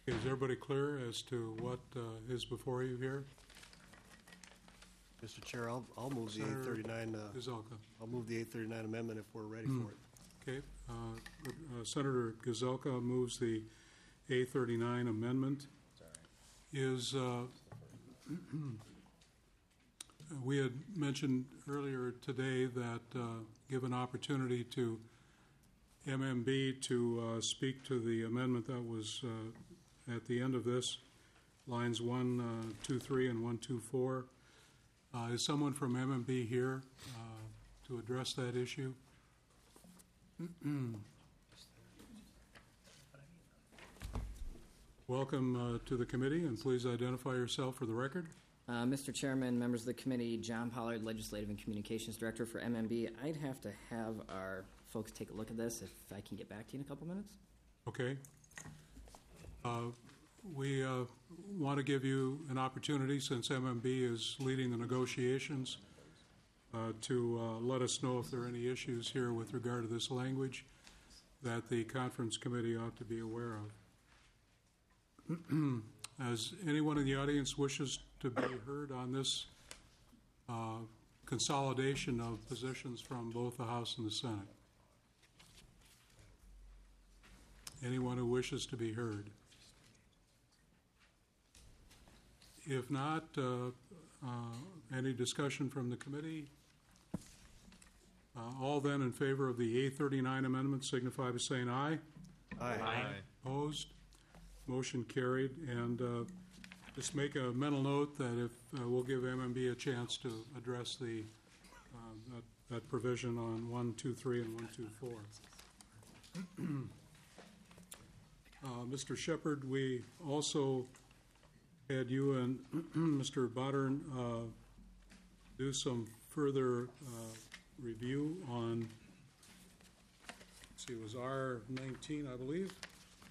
Is everybody clear as to what is before you here? Mr. Chair, I'll move the Senator 839. Gazelka. I'll move the 839 amendment if we're ready for it. Okay. Senator Gazelka moves the A39 amendment. Is we had mentioned earlier today that give an opportunity to MMB to speak to the amendment that was at the end of this, lines 123 and 124. Is someone from MMB here to address that issue? Welcome to the committee, and please identify yourself for the record. Mr. Chairman, members of the committee, John Pollard, Legislative and Communications Director for MMB. I'd have to have our folks take a look at this if I can get back to you in a couple minutes. Okay. We want to give you an opportunity, since MMB is leading the negotiations, to let us know if there are any issues here with regard to this language that the conference committee ought to be aware of. As anyone in the audience wishes to be heard on this consolidation of positions from both the House and the Senate? Anyone who wishes to be heard? If not, any discussion from the committee? All then in favor of the A39 amendment signify by saying aye. Aye. Opposed? Motion carried. And just make a mental note that if we'll give MMB a chance to address the that provision on 123 and 124. Mr. Shepard, we also had you and Mr. Bodern do some further review on, let's see, it was R19, I believe.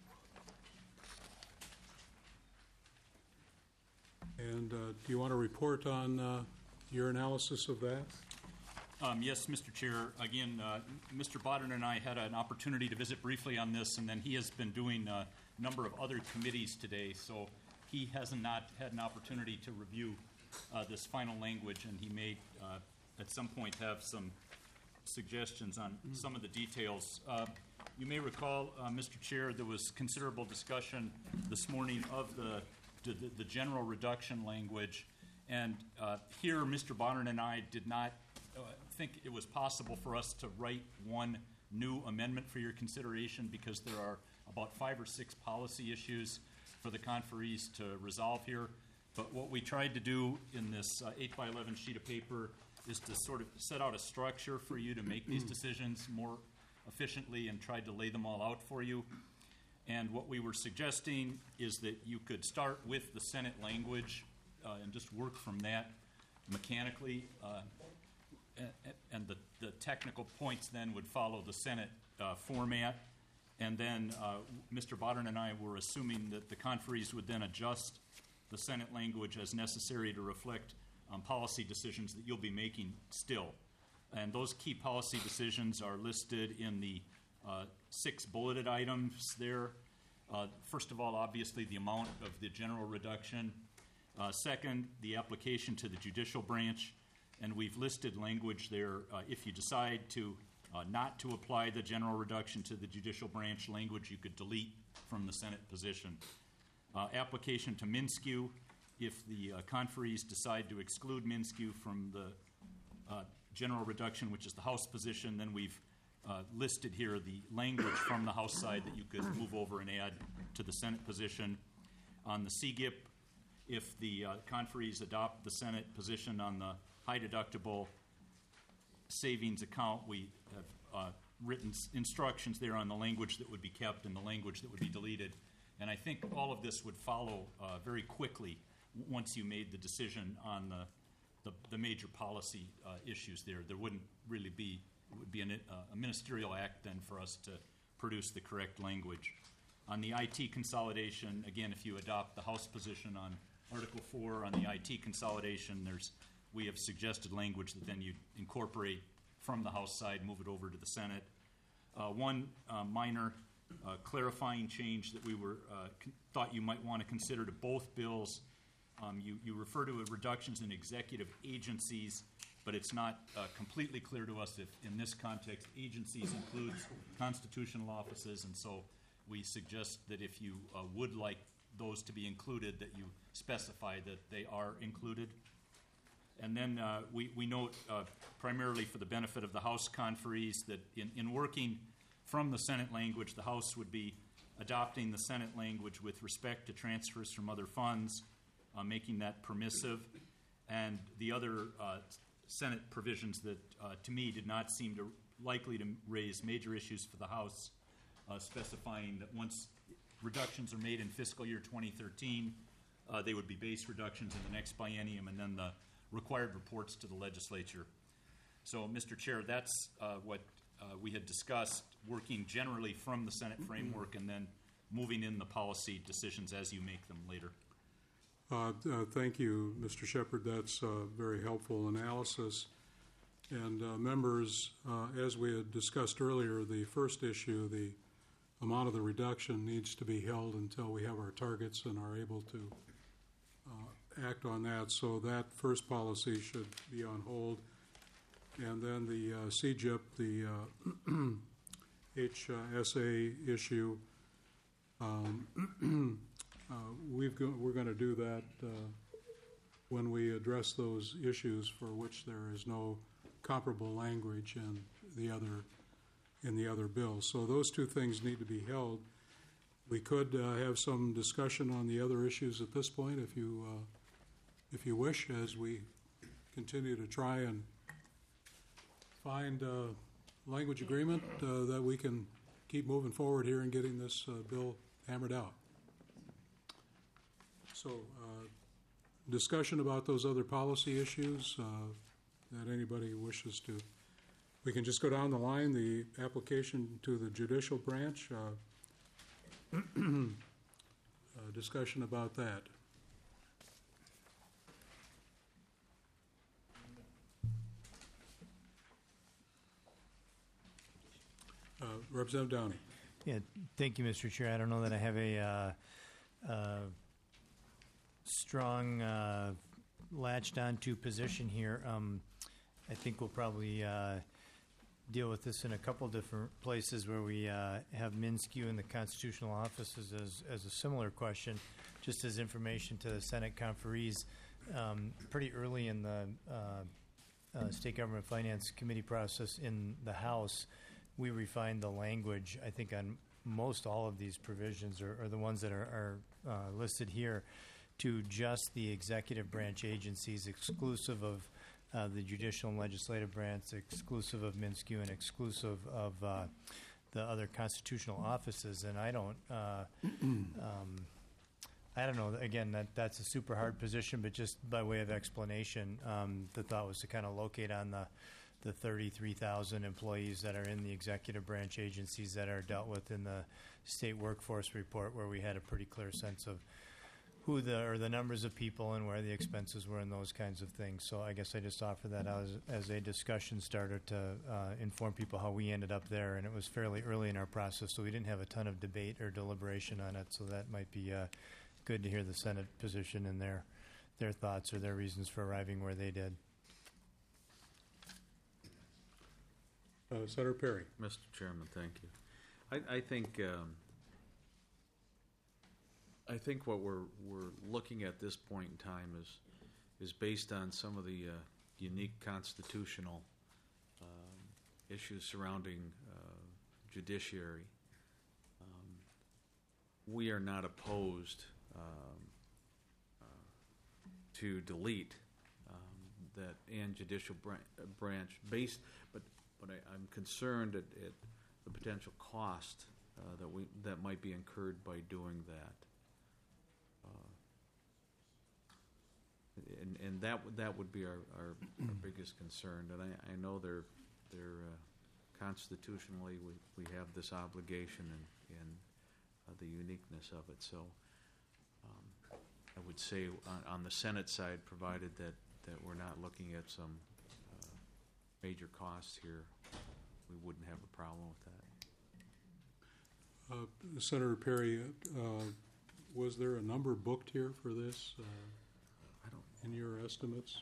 And do you want to report on your analysis of that? Yes, Mr. Chair. Again, Mr. Bodern and I had an opportunity to visit briefly on this, and then he has been doing a number of other committees today, so he has not had an opportunity to review this final language, and he may at some point have some suggestions on some of the details. You may recall, Mr. Chair, there was considerable discussion this morning of the general reduction language, and here Mr. Bodern and I did not think it was possible for us to write one new amendment for your consideration because there are about 5 or 6 policy issues for the conferees to resolve here. But what we tried to do in this 8 by 11 sheet of paper is to sort of set out a structure for you to make these decisions more efficiently and tried to lay them all out for you. And what we were suggesting is that you could start with the Senate language and just work from that mechanically. And the technical points then would follow the Senate format. And then Mr. Bodern and I were assuming that the conferees would then adjust the Senate language as necessary to reflect policy decisions that you'll be making still. And those key policy decisions are listed in the 6 bulleted items there. First of all, obviously, the amount of the general reduction. Second, the application to the judicial branch. And we've listed language there. If you decide to not to apply the general reduction to the judicial branch language, you could delete from the Senate position. Application to MnSCU. If the conferees decide to exclude MnSCU from the general reduction, which is the House position, then we've listed here the language from the House side that you could move over and add to the Senate position. On the CGIP, if the conferees adopt the Senate position on the high deductible savings account, we have written instructions there on the language that would be kept and the language that would be deleted. And I think all of this would follow very quickly once you made the decision on the major policy issues there. There wouldn't really be, it would be a ministerial act then for us to produce the correct language. On the IT consolidation, again, if you adopt the House position on Article 4 on the IT consolidation, we have suggested language that then you incorporate from the House side, move it over to the Senate. One minor clarifying change that we thought you might want to consider to both bills. You refer to reductions in executive agencies, but it's not completely clear to us if, in this context, agencies includes constitutional offices, and so we suggest that if you would like those to be included, that you specify that they are included. And then we note, primarily for the benefit of the House conferees, that in working from the Senate language, the House would be adopting the Senate language with respect to transfers from other funds, making that permissive, and the other Senate provisions that, to me, did not seem to likely to raise major issues for the House, specifying that once reductions are made in fiscal year 2013, they would be base reductions in the next biennium, and then the required reports to the legislature. So, Mr. Chair, that's what we had discussed, working generally from the Senate framework and then moving in the policy decisions as you make them later. Thank you, Mr. Shepherd. That's very helpful analysis. And members, as we had discussed earlier, the first issue, the amount of the reduction, needs to be held until we have our targets and are able to act on that. So that first policy should be on hold. And then the CGIP, the HSA issue, we're going to do that when we address those issues for which there is no comparable language in the other bills. So those two things need to be held. We could have some discussion on the other issues at this point, if you wish, as we continue to try and find language agreement that we can keep moving forward here and getting this bill hammered out. So, discussion about those other policy issues that anybody wishes to. We can just go down the line. The application to the judicial branch. Discussion about that. Representative Downey. Yeah, thank you, Mr. Chair. I don't know that I have a strong latched onto position here. I think we'll probably deal with this in a couple different places where we have MnSCU and the constitutional offices as a similar question, just as information to the Senate conferees. Pretty early in the State Government Finance Committee process in the House, we refined the language, I think, on most all of these provisions, or the ones that are listed here, to just the executive branch agencies, exclusive of the judicial and legislative branch, exclusive of MnSCU, and exclusive of the other constitutional offices. And I don't know. Again, that's a super hard position, but just by way of explanation, the thought was to kind of locate on the 33,000 employees that are in the executive branch agencies that are dealt with in the state workforce report, where we had a pretty clear sense of who the numbers of people and where the expenses were and those kinds of things. So I guess I just offer that as a discussion starter to inform people how we ended up there. And it was fairly early in our process, so we didn't have a ton of debate or deliberation on it. So that might be good to hear the Senate position and their thoughts or their reasons for arriving where they did. Senator Perry. Mr. Chairman, thank you. I think what we're looking at this point in time is based on some of the unique constitutional issues surrounding judiciary. We are not opposed to delete that and judicial branch based, but I'm concerned at the potential cost that might be incurred by doing that. And that would be our biggest concern. And I know they're constitutionally we have this obligation and the uniqueness of it. So I would say on the Senate side, provided that we're not looking at some major costs here, we wouldn't have a problem with Senator Perry, was there a number booked here for this I don't, in your estimates?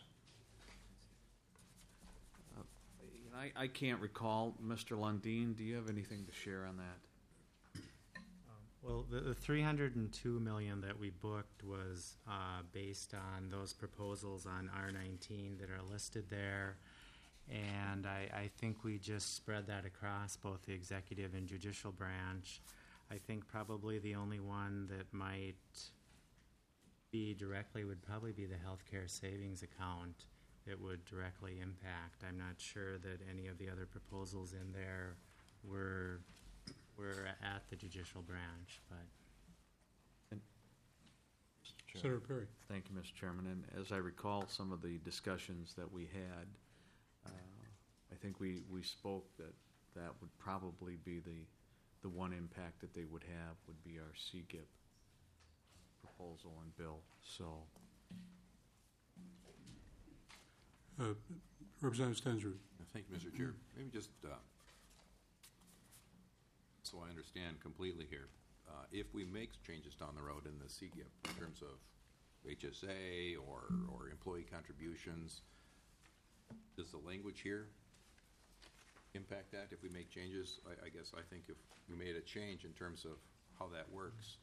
I can't recall. Mr. Lundin, do you have anything to share on that? Well, the 302 million that we booked was based on those proposals on R19 that are listed there. And I think we just spread that across both the executive and judicial branch. I think probably the only one that might be directly would probably be the healthcare savings account that would directly impact. I'm not sure that any of the other proposals in there were at the judicial branch, but Senator Perry. Thank you, Mr. Chairman. And as I recall some of the discussions that we had, I think we spoke that would probably be the one impact that they would have would be our CGIP proposal and bill. So, Representative Stensrud. Thank you, Mr. Chair. Maybe just so I understand completely here, if we make changes down the road in the CGIP in terms of HSA or employee contributions, does the language here impact that if we make changes? I guess I think if we made a change in terms of how that works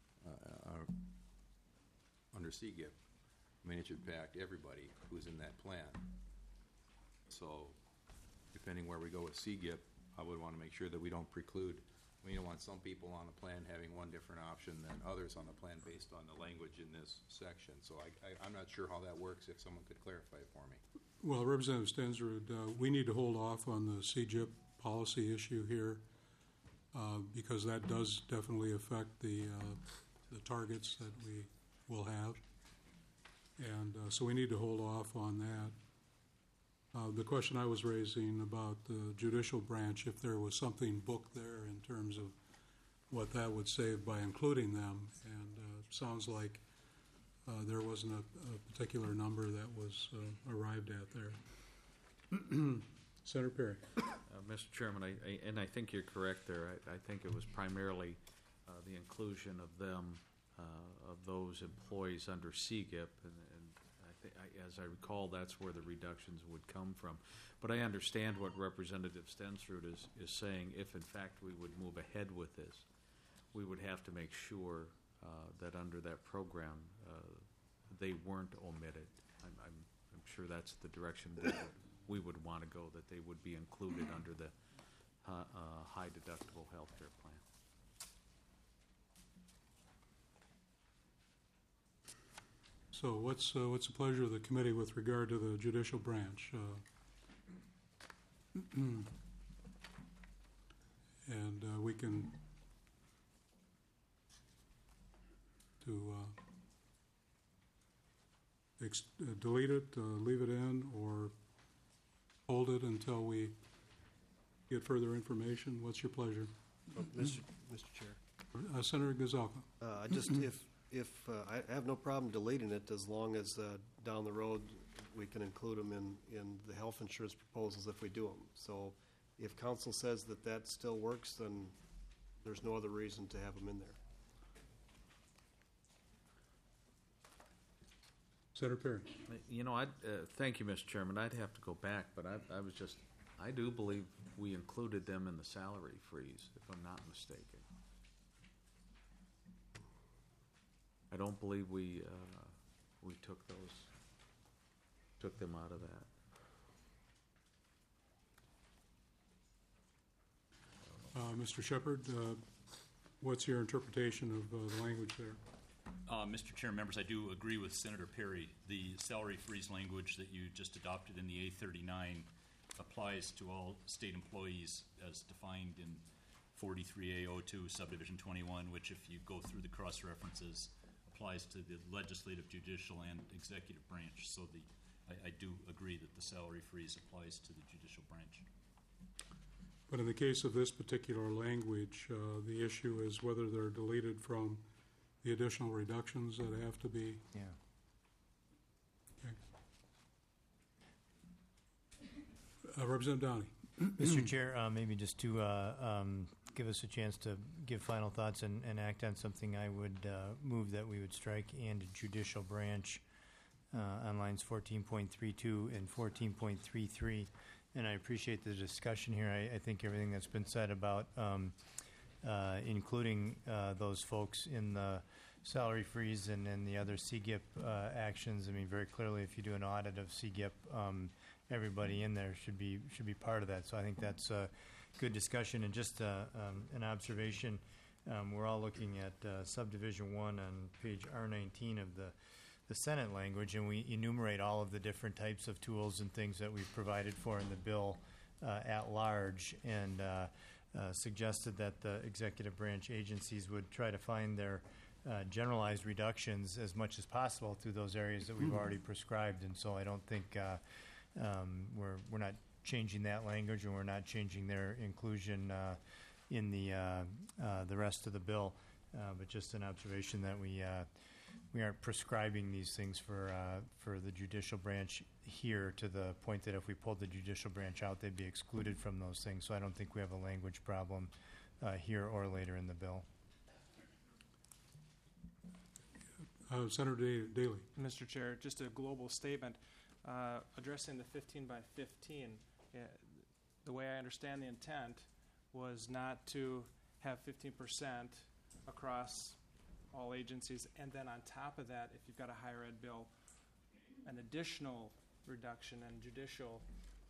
under CGIP, I mean, it should impact everybody who's in that plan. So depending where we go with CGIP, I would want to make sure that we don't preclude. We don't want some people on the plan having one different option than others on the plan based on the language in this section. So I'm not sure how that works, if someone could clarify it for me. Well, Representative Stensrud, we need to hold off on the CGIP policy issue here because that does definitely affect the targets that we will have. And so we need to hold off on that. The question I was raising about the judicial branch, if there was something booked there in terms of what that would save by including them, and sounds like there wasn't a particular number that was arrived at there. Senator Perry. Mr. Chairman, I think you're correct there. I think it was primarily the inclusion of them, of those employees under CGIP, and as I recall, that's where the reductions would come from. But I understand what Representative Stensrud is saying. If, in fact, we would move ahead with this, we would have to make sure that under that program they weren't omitted. I'm sure that's the direction we would want to go, that they would be included under the high deductible health care plan. So what's the pleasure of the committee with regard to the judicial branch? And we can delete it, leave it in, or hold it until we get further information. What's your pleasure? Mr. Chair. Senator Gazelka. Just if I have no problem deleting it as long as down the road we can include them in the health insurance proposals if we do them. So if council says that still works, then there's no other reason to have them in there. Senator Perry. You know, thank you, Mr. Chairman. I'd have to go back, but I do believe we included them in the salary freeze, if I'm not mistaken. I don't believe we took them out of that. Mr. Shepard, what's your interpretation of the language there? Mr. Chair, members, I do agree with Senator Perry. The salary freeze language that you just adopted in the A39 applies to all state employees as defined in 43A02 subdivision 21, which, if you go through the cross references, applies to the legislative, judicial, and executive branch. So I do agree that the salary freeze applies to the judicial branch. But in the case of this particular language, the issue is whether they're deleted from the additional reductions that have to be. Yeah. Okay. Representative Downey. Mr. Chair, maybe just to give us a chance to give final thoughts and act on something, I would move that we would strike "and judicial branch" on lines 14.32 and 14.33. And I appreciate the discussion here. I think everything that's been said about including those folks in the salary freeze and then the other CGIP actions. I mean, very clearly, if you do an audit of CGIP, everybody in there should be part of that. So I think that's a good discussion. And just an observation, we're all looking at subdivision 1 on page R19 of the Senate language, and we enumerate all of the different types of tools and things that we've provided for in the bill at large, and suggested that the executive branch agencies would try to find their generalized reductions as much as possible through those areas that we've already prescribed. And so I don't think we're not changing that language, and we're not changing their inclusion in the rest of the bill. But just an observation that we aren't prescribing these things for the judicial branch here, to the point that if we pulled the judicial branch out, they'd be excluded from those things. So I don't think we have a language problem here or later in the bill. Senator Daly. Mr. Chair, just a global statement addressing the 15 by 15. The way I understand the intent was not to have 15% across all agencies, and then on top of that, if you've got a higher ed bill, an additional reduction in judicial,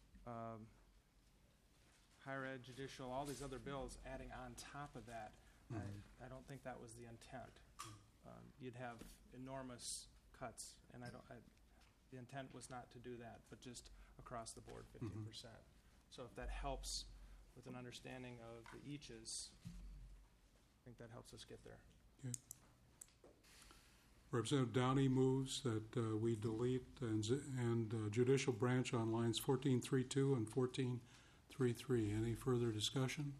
higher ed, judicial, all these other bills adding on top of that. I don't think that was the intent. You'd have enormous cuts, and the intent was not to do that, but just across the board, 15%. So if that helps with an understanding of the eaches, I think that helps us get there. Okay. Representative Downey moves that we delete and judicial branch on lines 14.32 and 14.33. Any further discussion?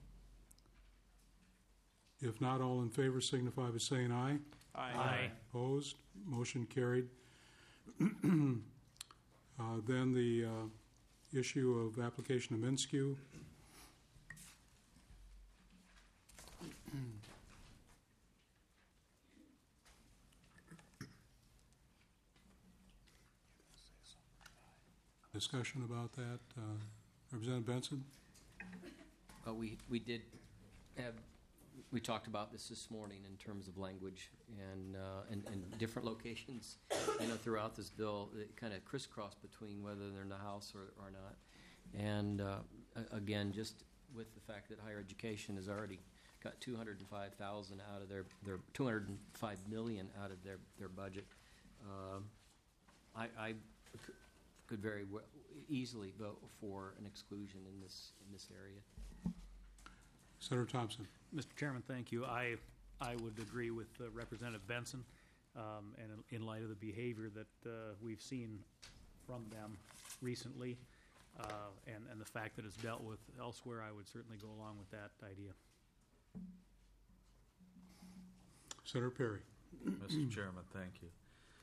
If not, all in favor signify by saying aye. Aye. Opposed? Motion carried. Then the issue of application of MnSCU. Discussion about that. Representative Benson? We did have, we talked about this morning in terms of language and different locations, throughout this bill that kind of crisscross between whether they're in the House or not. And again, just with the fact that higher education has already got $205,000 out of their $205 million out of their budget, I could very easily vote for an exclusion in this area. Senator Thompson. Mr. Chairman, thank you. I would agree with Representative Benson, and in light of the behavior that we've seen from them recently, and the fact that it's dealt with elsewhere, I would certainly go along with that idea. Senator Perry. Mr. Chairman, thank you.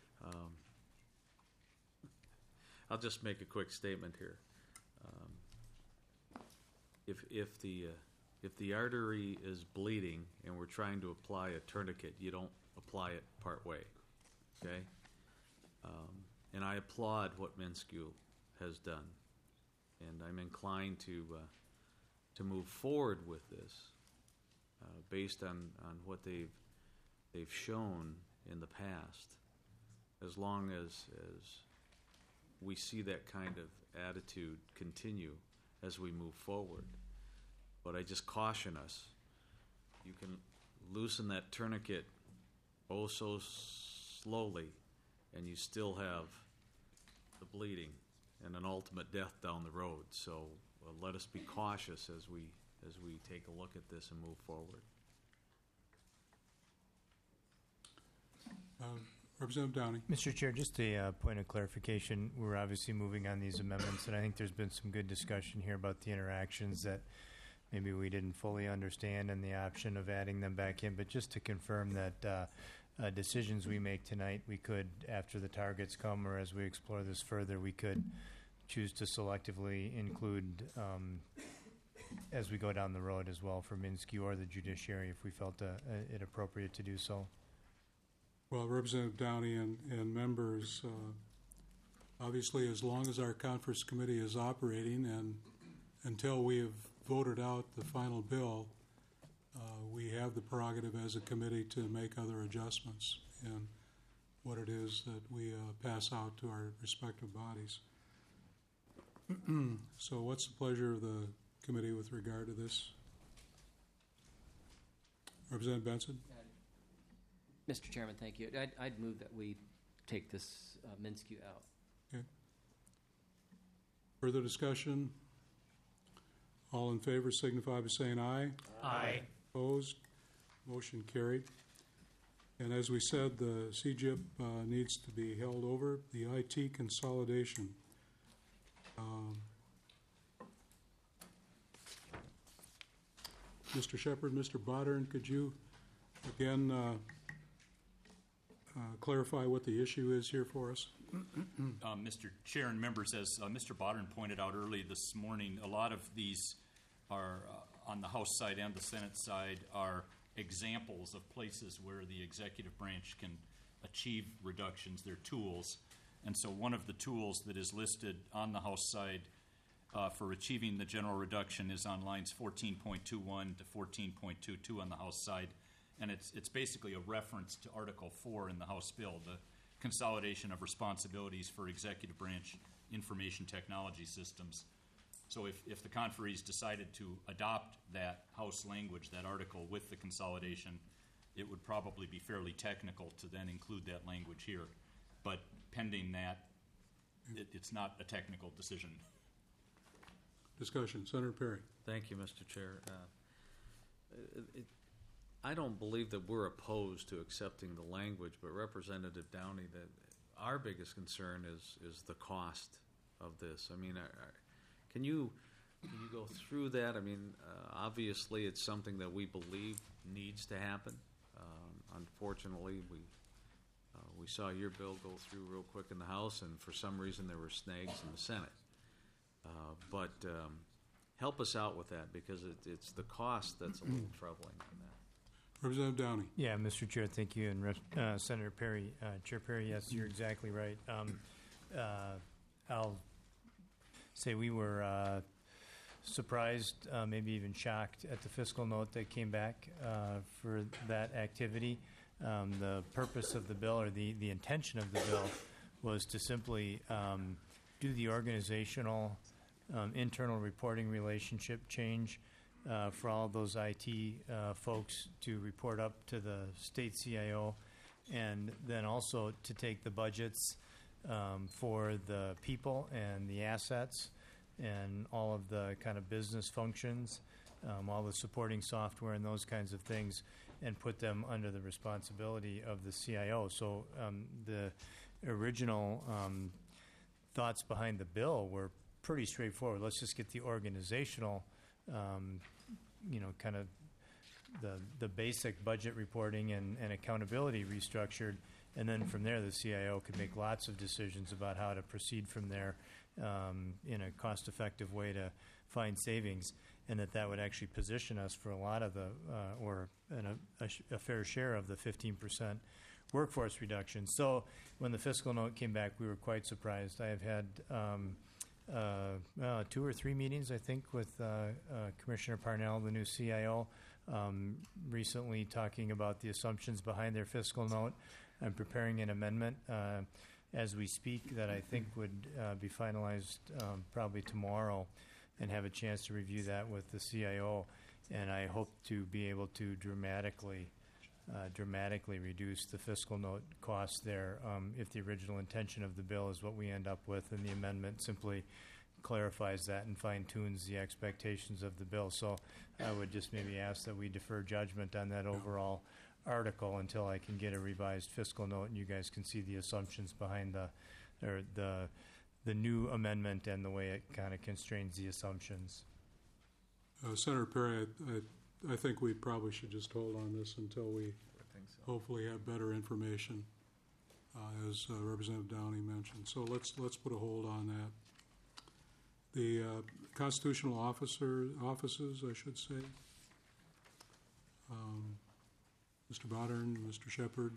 I'll just make a quick statement here. If the artery is bleeding and we're trying to apply a tourniquet, you don't apply it part way, okay? And I applaud what MnSCU has done, and I'm inclined to move forward with this based on what they've shown in the past, as long as we see that kind of attitude continue as we move forward. But I just caution us, you can loosen that tourniquet oh so slowly, and you still have the bleeding and an ultimate death down the road. So let us be cautious as we take a look at this and move forward. Representative Downey. Mr. Chair, just a point of clarification. We're obviously moving on these amendments, and I think there's been some good discussion here about the interactions that maybe we didn't fully understand and the option of adding them back in. But just to confirm that decisions we make tonight, we could, after the targets come or as we explore this further, we could choose to selectively include as we go down the road as well for MnSCU or the judiciary if we felt it appropriate to do so. Well, Representative Downey and members, obviously, as long as our conference committee is operating and until we have voted out the final bill, we have the prerogative as a committee to make other adjustments in what it is that we pass out to our respective bodies. So what's the pleasure of the committee with regard to this? Representative Benson? Mr. Chairman, thank you. I'd move that we take this MnSCU out. Okay. Further discussion? All in favor signify by saying aye. Aye. Opposed? Motion carried. And as we said, the CGIP needs to be held over. The IT consolidation. Mr. Shepherd, Mr. Bodern, could you again clarify what the issue is here for us? Mr. Chair and members, as Mr. Bodern pointed out early this morning, a lot of these are on the House side and the Senate side are examples of places where the executive branch can achieve reductions. They're tools. And so one of the tools that is listed on the House side for achieving the general reduction is on lines 14.21 to 14.22 on the House side. And it's basically a reference to Article 4 in the House bill, the consolidation of responsibilities for executive branch information technology systems. So if the conferees decided to adopt that House language, that article with the consolidation, it would probably be fairly technical to then include that language here. But pending that, it's not a technical decision. Discussion. Senator Perry. Thank you, Mr. Chair. I don't believe that we're opposed to accepting the language, but Representative Downey, that our biggest concern is the cost of this. I mean, can you go through that? I mean, obviously, it's something that we believe needs to happen. Unfortunately, we saw your bill go through real quick in the House, and for some reason there were snags in the Senate. But help us out with that, because it's the cost that's a little troubling on that. Representative Downey. Yeah, Mr. Chair, thank you. And Senator Perry, Chair Perry, yes, you're exactly right. I'll say we were surprised, maybe even shocked at the fiscal note that came back for that activity. The purpose of the bill, or the intention of the bill, was to simply do the organizational internal reporting relationship change for all those IT folks to report up to the state CIO, and then also to take the budgets for the people and the assets and all of the kind of business functions, all the supporting software and those kinds of things, and put them under the responsibility of the CIO. So the original thoughts behind the bill were pretty straightforward. Let's just get the organizational, kind of the basic budget reporting and accountability restructured, and then from there the CIO could make lots of decisions about how to proceed from there in a cost-effective way to find savings, and that would actually position us for a lot of the, a fair share of the 15% workforce reduction. So when the fiscal note came back, we were quite surprised. I have had 2 or 3 meetings, I think, with Commissioner Parnell, the new CIO, recently talking about the assumptions behind their fiscal note. I'm preparing an amendment as we speak that I think would be finalized probably tomorrow, and have a chance to review that with the CIO. And I hope to be able to dramatically reduce the fiscal note costs there if the original intention of the bill is what we end up with, and the amendment simply clarifies that and fine-tunes the expectations of the bill. So I would just maybe ask that we defer judgment on that overall article until I can get a revised fiscal note and you guys can see the assumptions behind the new amendment and the way it kind of constrains the assumptions. Senator Perry, I think we probably should just hold on this until we hopefully have better information, as Representative Downey mentioned. So let's put a hold on the constitutional offices, I should say. Mr. Bodern, Mr. Shepherd.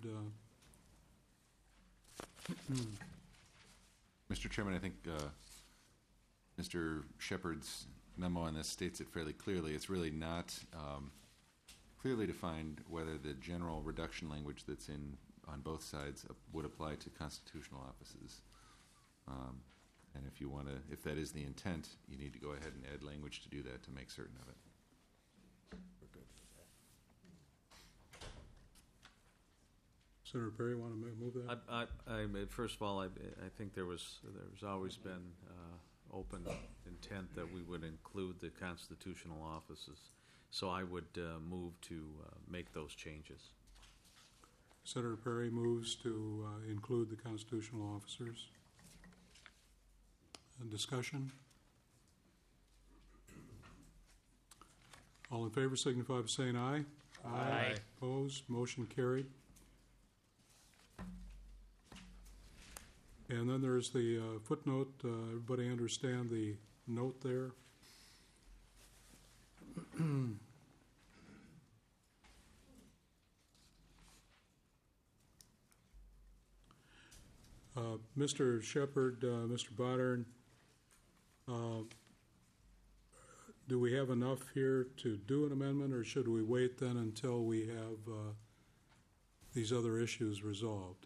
Mr. Chairman, I think Mr. Shepherd's memo on this states it fairly clearly. It's really not clearly defined whether the general reduction language that's in on both sides would apply to constitutional offices. And if you want to, if that is the intent, you need to go ahead and add language to do that to make certain of it. Senator Perry, want to move that? First of all, I think there's always been open intent that we would include the constitutional offices. So I would move to make those changes. Senator Perry moves to include the constitutional officers. Discussion? All in favor signify by saying aye. Aye. Opposed? Motion carried. And then there's the footnote. Everybody understand the note there? Mr. Shepherd, Mr. Bodern, do we have enough here to do an amendment, or should we wait then until we have these other issues resolved?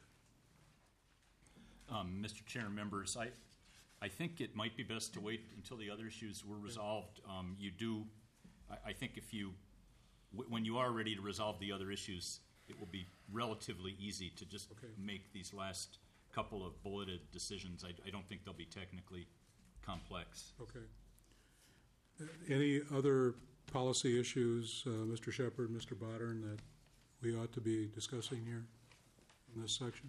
Mr. Chair and members, I think it might be best to wait until the other issues were resolved. I think when you are ready to resolve the other issues, it will be relatively easy to just make these last couple of bulleted decisions. I don't think they'll be technically complex. Okay. Any other policy issues, Mr. Shepherd, Mr. Bodern, that we ought to be discussing here in this section?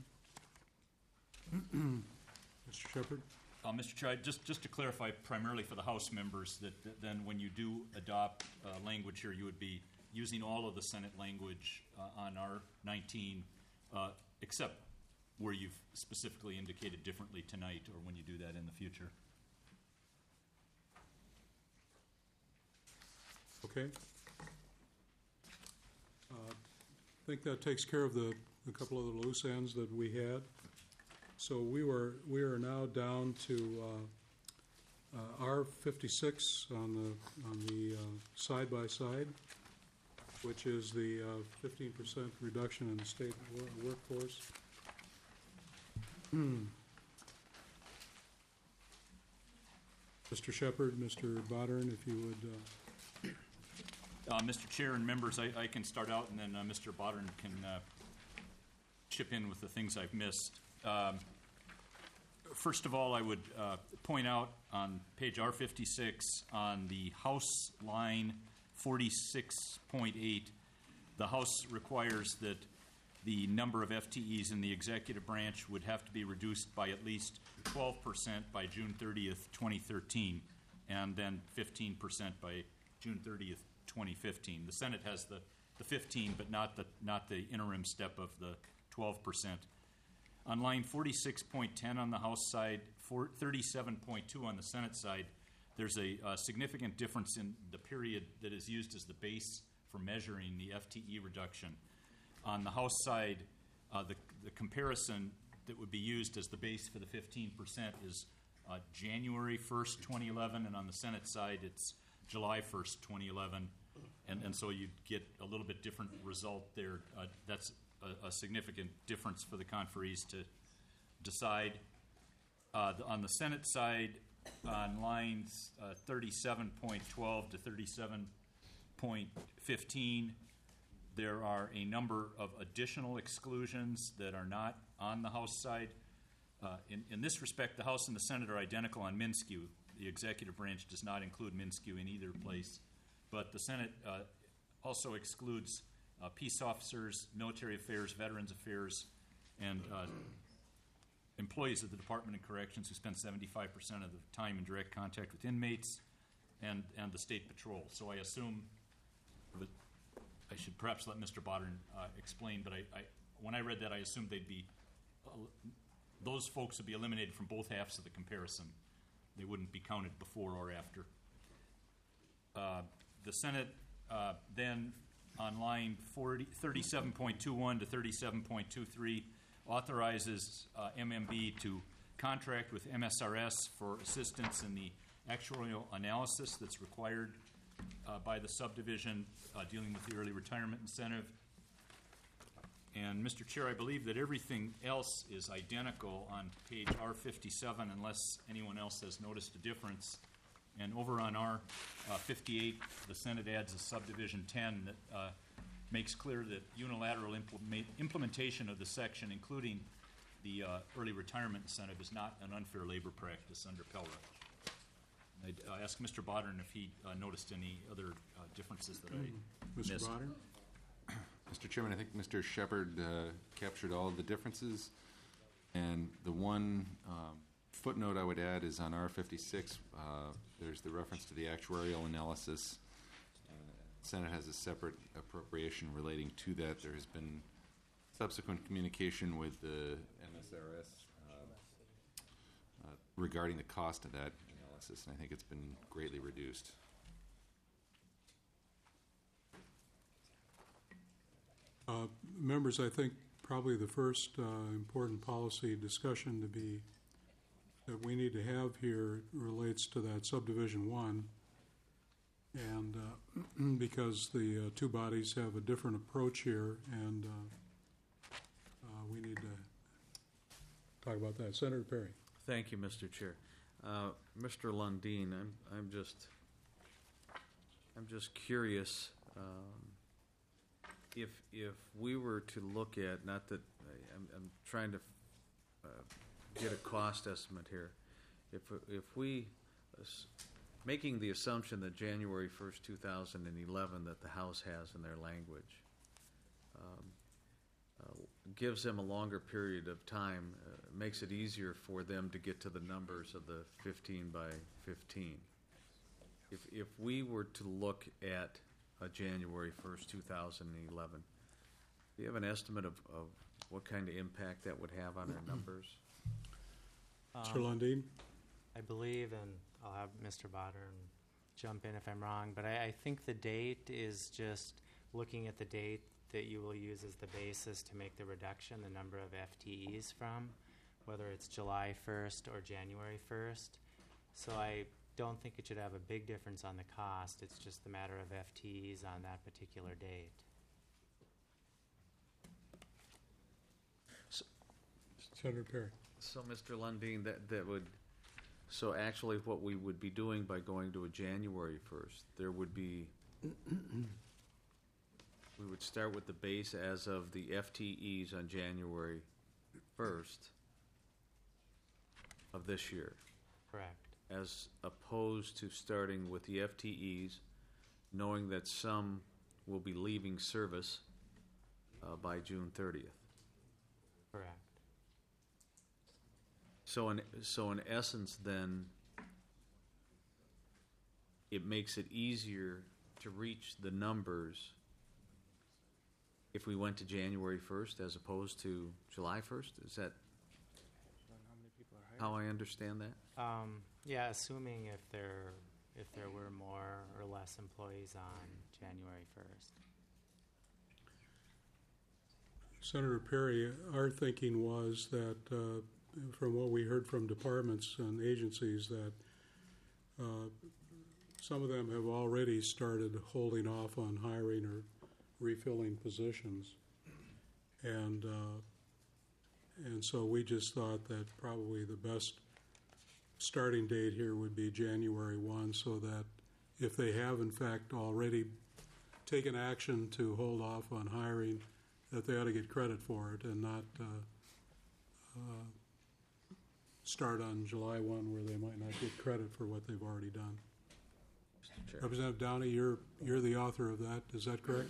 Mr. Shepherd? Mr. Chair, just to clarify primarily for the House members, that then when you do adopt language here, you would be using all of the Senate language on R19, except where you've specifically indicated differently tonight, or when you do that in the future. Okay. I think that takes care of the couple of the loose ends that we had. So we are now down to R56 on the side by side, which is the 15% reduction in the state workforce. Mr. Shepherd, Mr. Bodern, if you would. Mr. Chair and members, I can start out, and then Mr. Bodern can chip in with the things I've missed. First of all, I would point out on page R56 on the House line 46.8, the House requires that the number of FTEs in the executive branch would have to be reduced by at least 12% by June 30th, 2013, and then 15% by June 30th, 2015. The Senate has the 15, but not the interim step of the 12%. On line 46.10 on the House side, 37.2 on the Senate side, there's a significant difference in the period that is used as the base for measuring the FTE reduction. On the House side, the comparison that would be used as the base for the 15% is January 1st, 2011, and on the Senate side, it's July 1st, 2011, and so you'd get a little bit different result there. That's a significant difference for the conferees to decide. On the Senate side, on lines 37.12 to 37.15, there are a number of additional exclusions that are not on the House side. In this respect, the House and the Senate are identical on MnSCU. The executive branch does not include MnSCU in either place, but the Senate also excludes peace officers, military affairs, veterans affairs, and employees of the Department of Corrections who spend 75% of the time in direct contact with inmates, and the State Patrol. So I assume that I should perhaps let Mr. Bodern explain, but when I read that, I assumed those folks would be eliminated from both halves of the comparison. they wouldn't be counted before or after. The Senate then on line 37.21 to 37.23 authorizes MMB to contract with MSRS for assistance in the actuarial analysis that's required by the subdivision dealing with the early retirement incentive. And Mr. Chair, I believe that everything else is identical on page R57 unless anyone else has noticed a difference. And over on R58, the Senate adds a subdivision 10 that makes clear that unilateral implementation of the section, including the early retirement incentive, is not an unfair labor practice under PELRA. I'd ask Mr. Bodden if he noticed any other differences that I Mr. missed. Bodden? Mr. Chairman, I think Mr. Shepherd captured all of the differences. And the one footnote I would add is on R56, there's the reference to the actuarial analysis. Senate has a separate appropriation relating to that. There has been subsequent communication with the MSRS regarding the cost of that analysis, and I think it's been greatly reduced. Members, I think probably the first important policy discussion that we need to have here relates to that subdivision 1, and because the two bodies have a different approach here, and we need to talk about that. Senator Perry. Thank you, Mr. Chair. Mr. Lundin, I'm just curious. If we were to look at, not that I'm trying to get a cost estimate here, if we making the assumption that January 1st, 2011, that the House has in their language, gives them a longer period of time, makes it easier for them to get to the numbers of the 15 by 15. If we were to look at a January 1st, 2011, do you have an estimate of what kind of impact that would have on our numbers? Mr. Lundin? I believe, and I'll have Mr. Bodder jump in if I'm wrong, but I think the date is just looking at the date that you will use as the basis to make the reduction, the number of FTEs from, whether it's July 1st or January 1st. So I don't think it should have a big difference on the cost. It's just the matter of FTEs on that particular date. Senator Perry. So, Mr. Lundin, that would, so actually what we would be doing by going to a January 1st, there would be, we would start with the base as of the FTEs on January 1st of this year. Correct. As opposed to starting with the FTEs, knowing that some will be leaving service by June 30th. Correct. So in essence, then, it makes it easier to reach the numbers if we went to January 1st as opposed to July 1st? Is that how I understand that? Yeah, assuming if there were more or less employees on January 1st. Senator Perry, our thinking was that from what we heard from departments and agencies that some of them have already started holding off on hiring or refilling positions. And so we just thought that probably the best starting date here would be January 1, so that if they have in fact already taken action to hold off on hiring, that they ought to get credit for it and not start on July 1 where they might not get credit for what they've already done. Representative Downey, you're the author of that. Is that correct?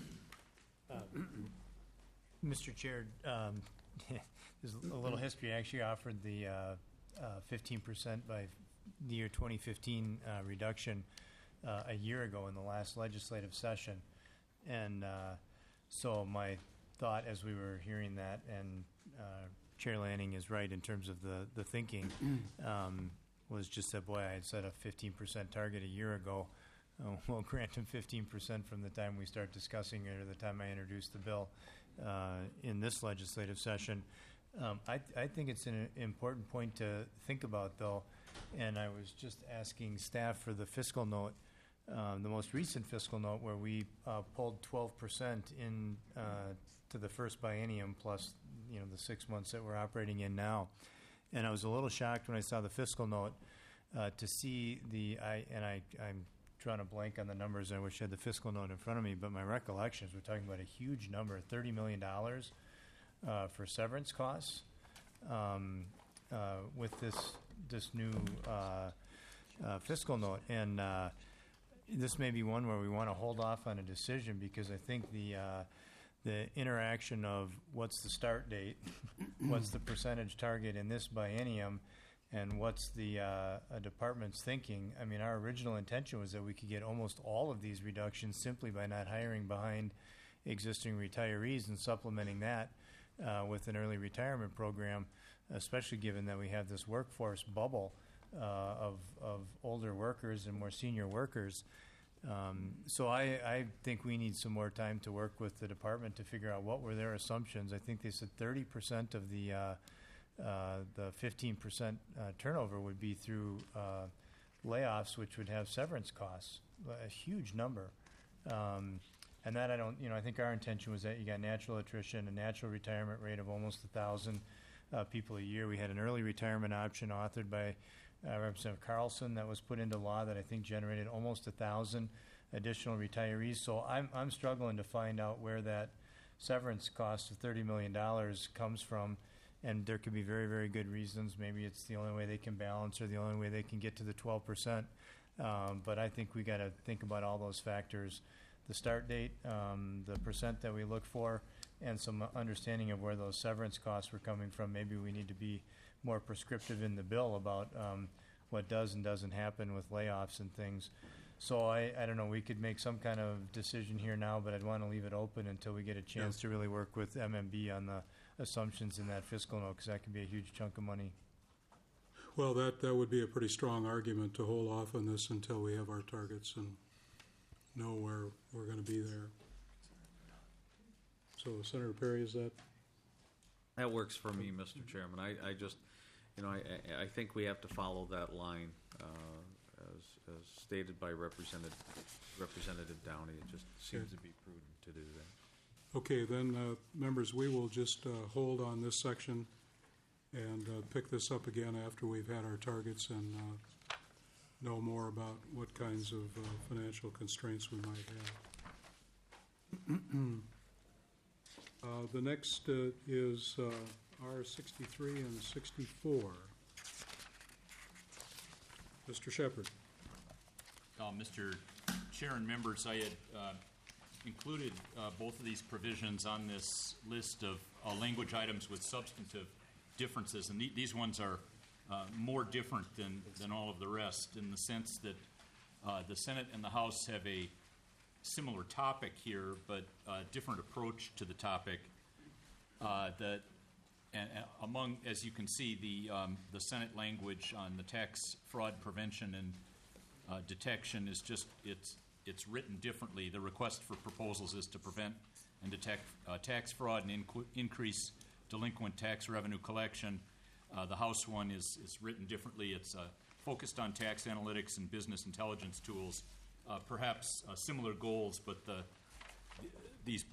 Mr. Chair, there's a little history. I actually offered the 15% by the year 2015 reduction a year ago in the last legislative session. And so my thought as we were hearing that, and Chair Lanning is right in terms of the thinking, was just that, boy, I had set a 15% target a year ago. We'll grant him 15% from the time we start discussing it or the time I introduce the bill in this legislative session. I think it's an important point to think about, though, and I was just asking staff for the fiscal note, the most recent fiscal note, where we pulled 12% in to the first biennium plus, the 6 months that we're operating in now. And I was a little shocked when I saw the fiscal note to see I'm drawing a blank on the numbers. I wish I had the fiscal note in front of me, but my recollection is we're talking about a huge number, $30 million for severance costs with this new fiscal note. And this may be one where we want to hold off on a decision, because I think the interaction of what's the start date, what's the percentage target in this biennium, and what's the department's thinking. I mean, our original intention was that we could get almost all of these reductions simply by not hiring behind existing retirees and supplementing that with an early retirement program, especially given that we have this workforce bubble of older workers and more senior workers. So I think we need some more time to work with the department to figure out what were their assumptions. I think they said 30% of the 15% turnover would be through layoffs, which would have severance costs, a huge number. And that I think our intention was that you got natural attrition, a natural retirement rate of almost 1,000 people a year. We had an early retirement option authored by Representative Carlson that was put into law that I think generated almost 1,000 additional retirees. So I'm struggling to find out where that severance cost of $30 million comes from. And there could be very, very good reasons. Maybe it's the only way they can balance or the only way they can get to the 12%. But I think we got to think about all those factors: the start date, the percent that we look for, and some understanding of where those severance costs were coming from. Maybe we need to be more prescriptive in the bill about what does and doesn't happen with layoffs and things. So I don't know, we could make some kind of decision here now, but I'd want to leave it open until we get a chance to really work with MMB on the assumptions in that fiscal note, because that could be a huge chunk of money. Well, that would be a pretty strong argument to hold off on this until we have our targets and know where we're going to be there. So, Senator Perry, is that? That works for me, Mr. Chairman. I just, I think we have to follow that line as stated by Representative Downey. It just seems to be prudent to do that. Okay, then, members, we will just hold on this section and pick this up again after we've had our targets and know more about what kinds of financial constraints we might have. The next is R63 and 64. Mr. Shepherd. Mr. Chair and members, I had included both of these provisions on this list of language items with substantive differences, and these ones are more different than all of the rest, in the sense that the Senate and the House have a similar topic here, but a different approach to the topic. Among, as you can see, the Senate language on the tax fraud prevention and detection is just it's written differently. The request for proposals is to prevent and detect tax fraud and increase delinquent tax revenue collection. The House one is written differently. It's focused on tax analytics and business intelligence tools, perhaps similar goals, but these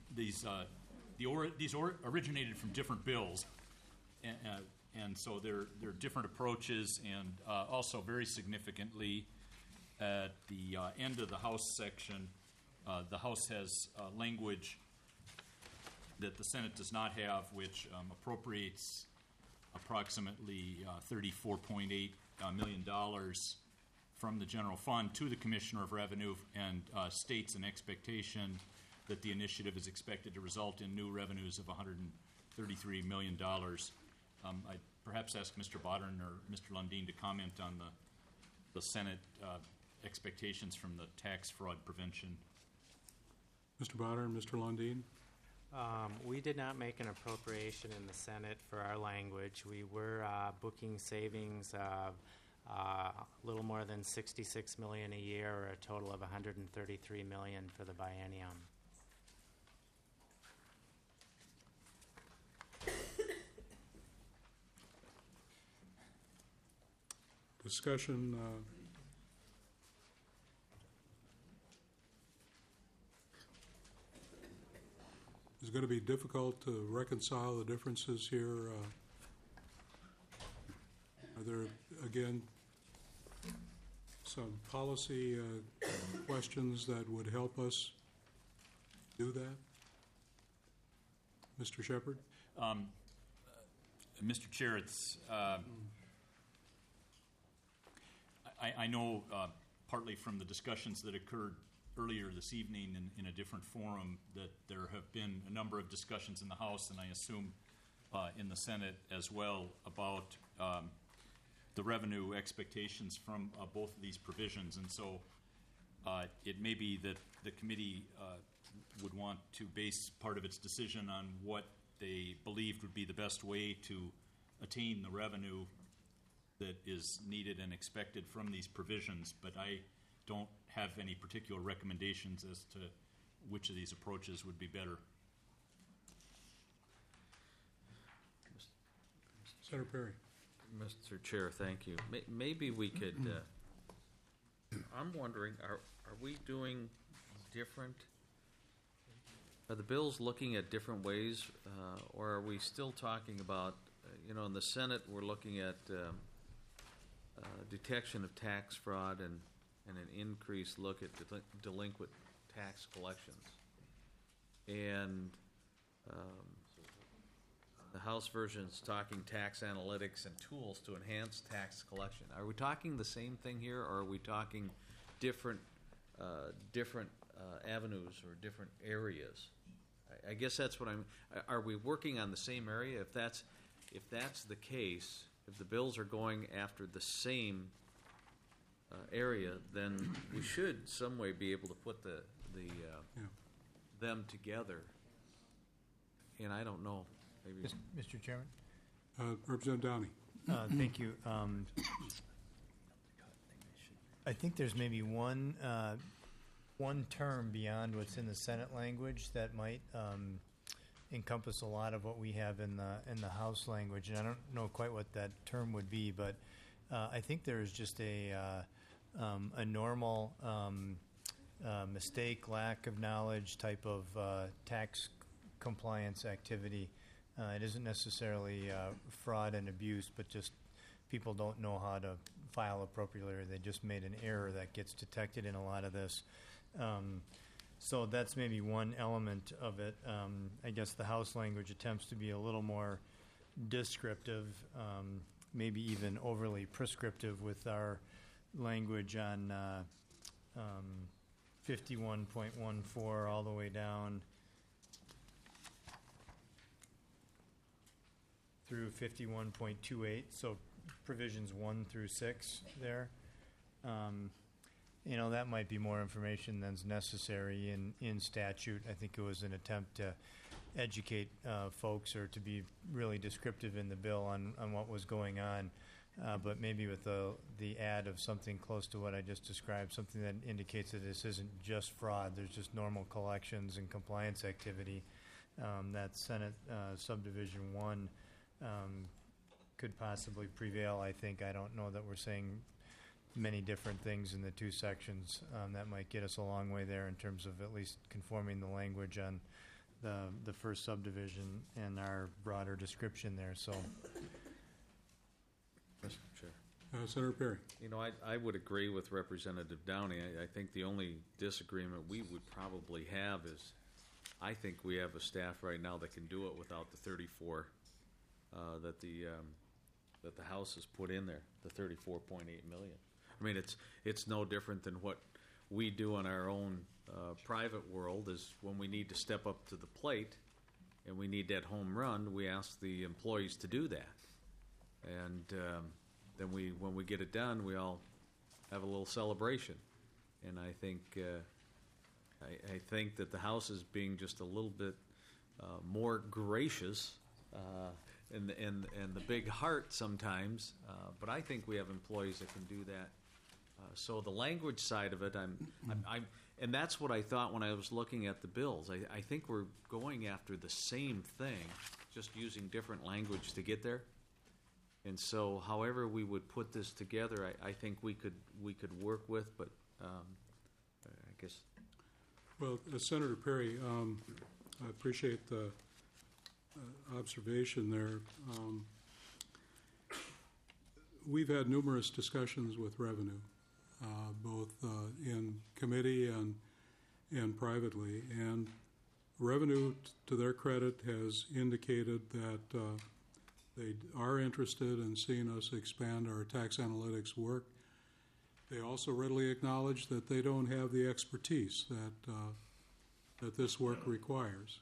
originated from different bills, and so they're different approaches, and also very significantly, at the end of the House section, the House has language that the Senate does not have, which appropriates approximately $34.8 million from the general fund to the Commissioner of Revenue, and states an expectation that the initiative is expected to result in new revenues of $133 million. I'd perhaps ask Mr. Bodden or Mr. Lundin to comment on the Senate expectations from the tax fraud prevention. Mr. Bodden and Mr. Lundin? We did not make an appropriation in the Senate for our language. We were booking savings of a little more than 66 million a year, or a total of 133 million for the biennium. Discussion, is going to be difficult to reconcile the differences here. Are there, again, some policy questions that would help us do that? Mr. Shepherd? Mr. Chair, it's, I know partly from the discussions that occurred earlier this evening in a different forum that there have been a number of discussions in the House, and I assume in the Senate as well, about the revenue expectations from both of these provisions. And so it may be that the committee would want to base part of its decision on what they believed would be the best way to attain the revenue that is needed and expected from these provisions, but I don't have any particular recommendations as to which of these approaches would be better. Senator Perry. Mr. Chair, thank you. Maybe we could, I'm wondering, are we doing different, are the bills looking at different ways, or are we still talking about, in the Senate, we're looking at detection of tax fraud and an increased look at delinquent tax collections. And the House version is talking tax analytics and tools to enhance tax collection. Are we talking the same thing here, or are we talking different avenues or different areas? I guess that's what I'm. Are we working on the same area? If that's the case, if the bills are going after the same area, then we should some way be able to put them together. And I don't know. Maybe. Mr. Chairman? Representative Downey. Thank you. I think there's maybe one term beyond what's in the Senate language that might encompass a lot of what we have in the House language, and I don't know quite what that term would be, but I think there is just a normal mistake, lack of knowledge type of tax compliance activity. It isn't necessarily fraud and abuse, but just people don't know how to file appropriately, or they just made an error that gets detected in a lot of this. So that's maybe one element of it. I guess the House language attempts to be a little more descriptive, maybe even overly prescriptive with our language on 51.14 all the way down through 51.28, so provisions 1 through 6 there. That might be more information than's necessary in statute. I think it was an attempt to educate folks, or to be really descriptive in the bill on what was going on. But maybe with the add of something close to what I just described, something that indicates that this isn't just fraud, there's just normal collections and compliance activity. That Senate Subdivision 1 could possibly prevail, I think. I don't know that we're saying many different things in the two sections. That might get us a long way there in terms of at least conforming the language on the first subdivision and our broader description there. So, Mr. Chair. Senator Perry. I would agree with Representative Downey. I think the only disagreement we would probably have is, I think we have a staff right now that can do it without the 34 that the House has put in there, the 34.8 million. I mean, it's no different than what we do in our own private world. Is when we need to step up to the plate and we need that home run, we ask the employees to do that. And then when we get it done, we all have a little celebration. And I think I think that the House is being just a little bit more gracious and the big heart sometimes, but I think we have employees that can do that. So the language side of it, and that's what I thought when I was looking at the bills. I think we're going after the same thing, just using different language to get there. And so, however we would put this together, I think we could work with. But I guess. Well, Senator Perry, I appreciate the observation there. We've had numerous discussions with revenue, both in committee and privately, and revenue, to their credit, has indicated that they are interested in seeing us expand our tax analytics work. They also readily acknowledge that they don't have the expertise that this work requires.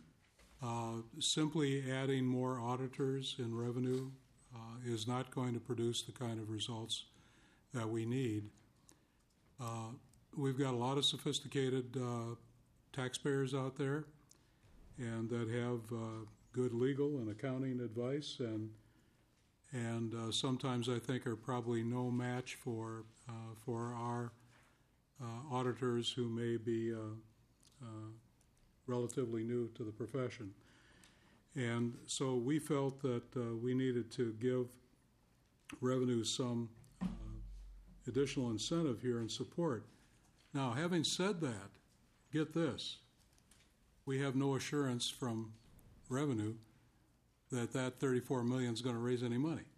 Simply adding more auditors in revenue is not going to produce the kind of results that we need. We've got a lot of sophisticated taxpayers out there, and that have good legal and accounting advice, and sometimes I think are probably no match for our auditors who may be relatively new to the profession. And so we felt that we needed to give revenue some additional incentive here and support. Now, having said that, get this, we have no assurance from revenue that $34 million is going to raise any money.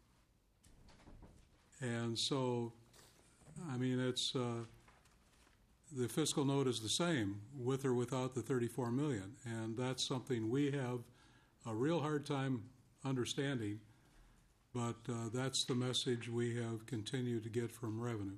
And so, I mean, it's the fiscal note is the same with or without the $34 million, and that's something we have a real hard time understanding, but that's the message we have continued to get from revenue.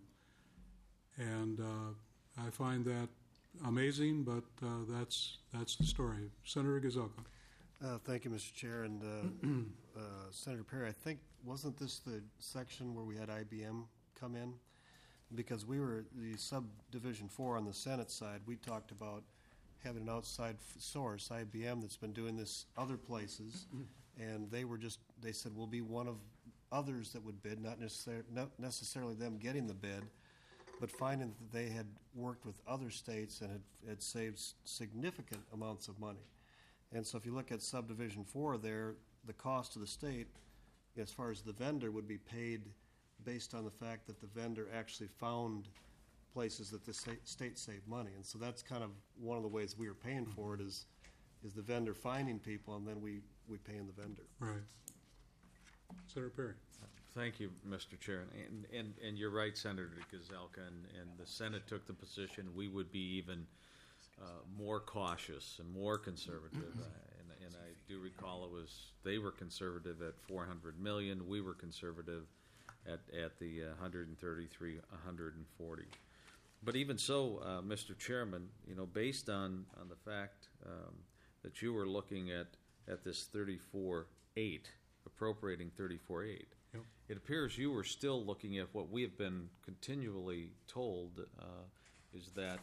And I find that amazing, but that's the story. Senator Gazelka. Thank you, Mr. Chair. And Senator Perry, I think, wasn't this the section where we had IBM come in? Because we were the subdivision 4 on the Senate side, we talked about having an outside source, IBM, that's been doing this other places, and they said we'll be one of others that would bid, not necessarily them getting the bid, but finding that they had worked with other states and had saved significant amounts of money. And so if you look at subdivision 4 there, the cost to the state, as far as the vendor, would be paid based on the fact that the vendor actually found places that the state saved money. And so that's kind of one of the ways we are paying for it is the vendor finding people, and then we paying the vendor. Right. Senator Perry. Thank you, Mr. Chair. And you're right, Senator Gazelka, and the Senate took the position we would be even more cautious and more conservative. And I do recall they were conservative at $400 million. We were conservative at the 133, 140. But even so, Mr. Chairman, based on the fact that you were looking at this 34.8, appropriating 34.8, yep, it appears you were still looking at what we have been continually told is that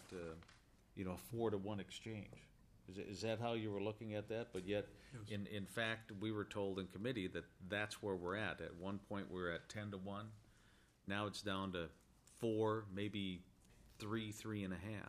a 4-to-1 exchange. Is that how you were looking at that? But yet, yes, in fact, we were told in committee that that's where we're at. At one point, we were at 10-to-1. Now it's down to 4, maybe 3.5.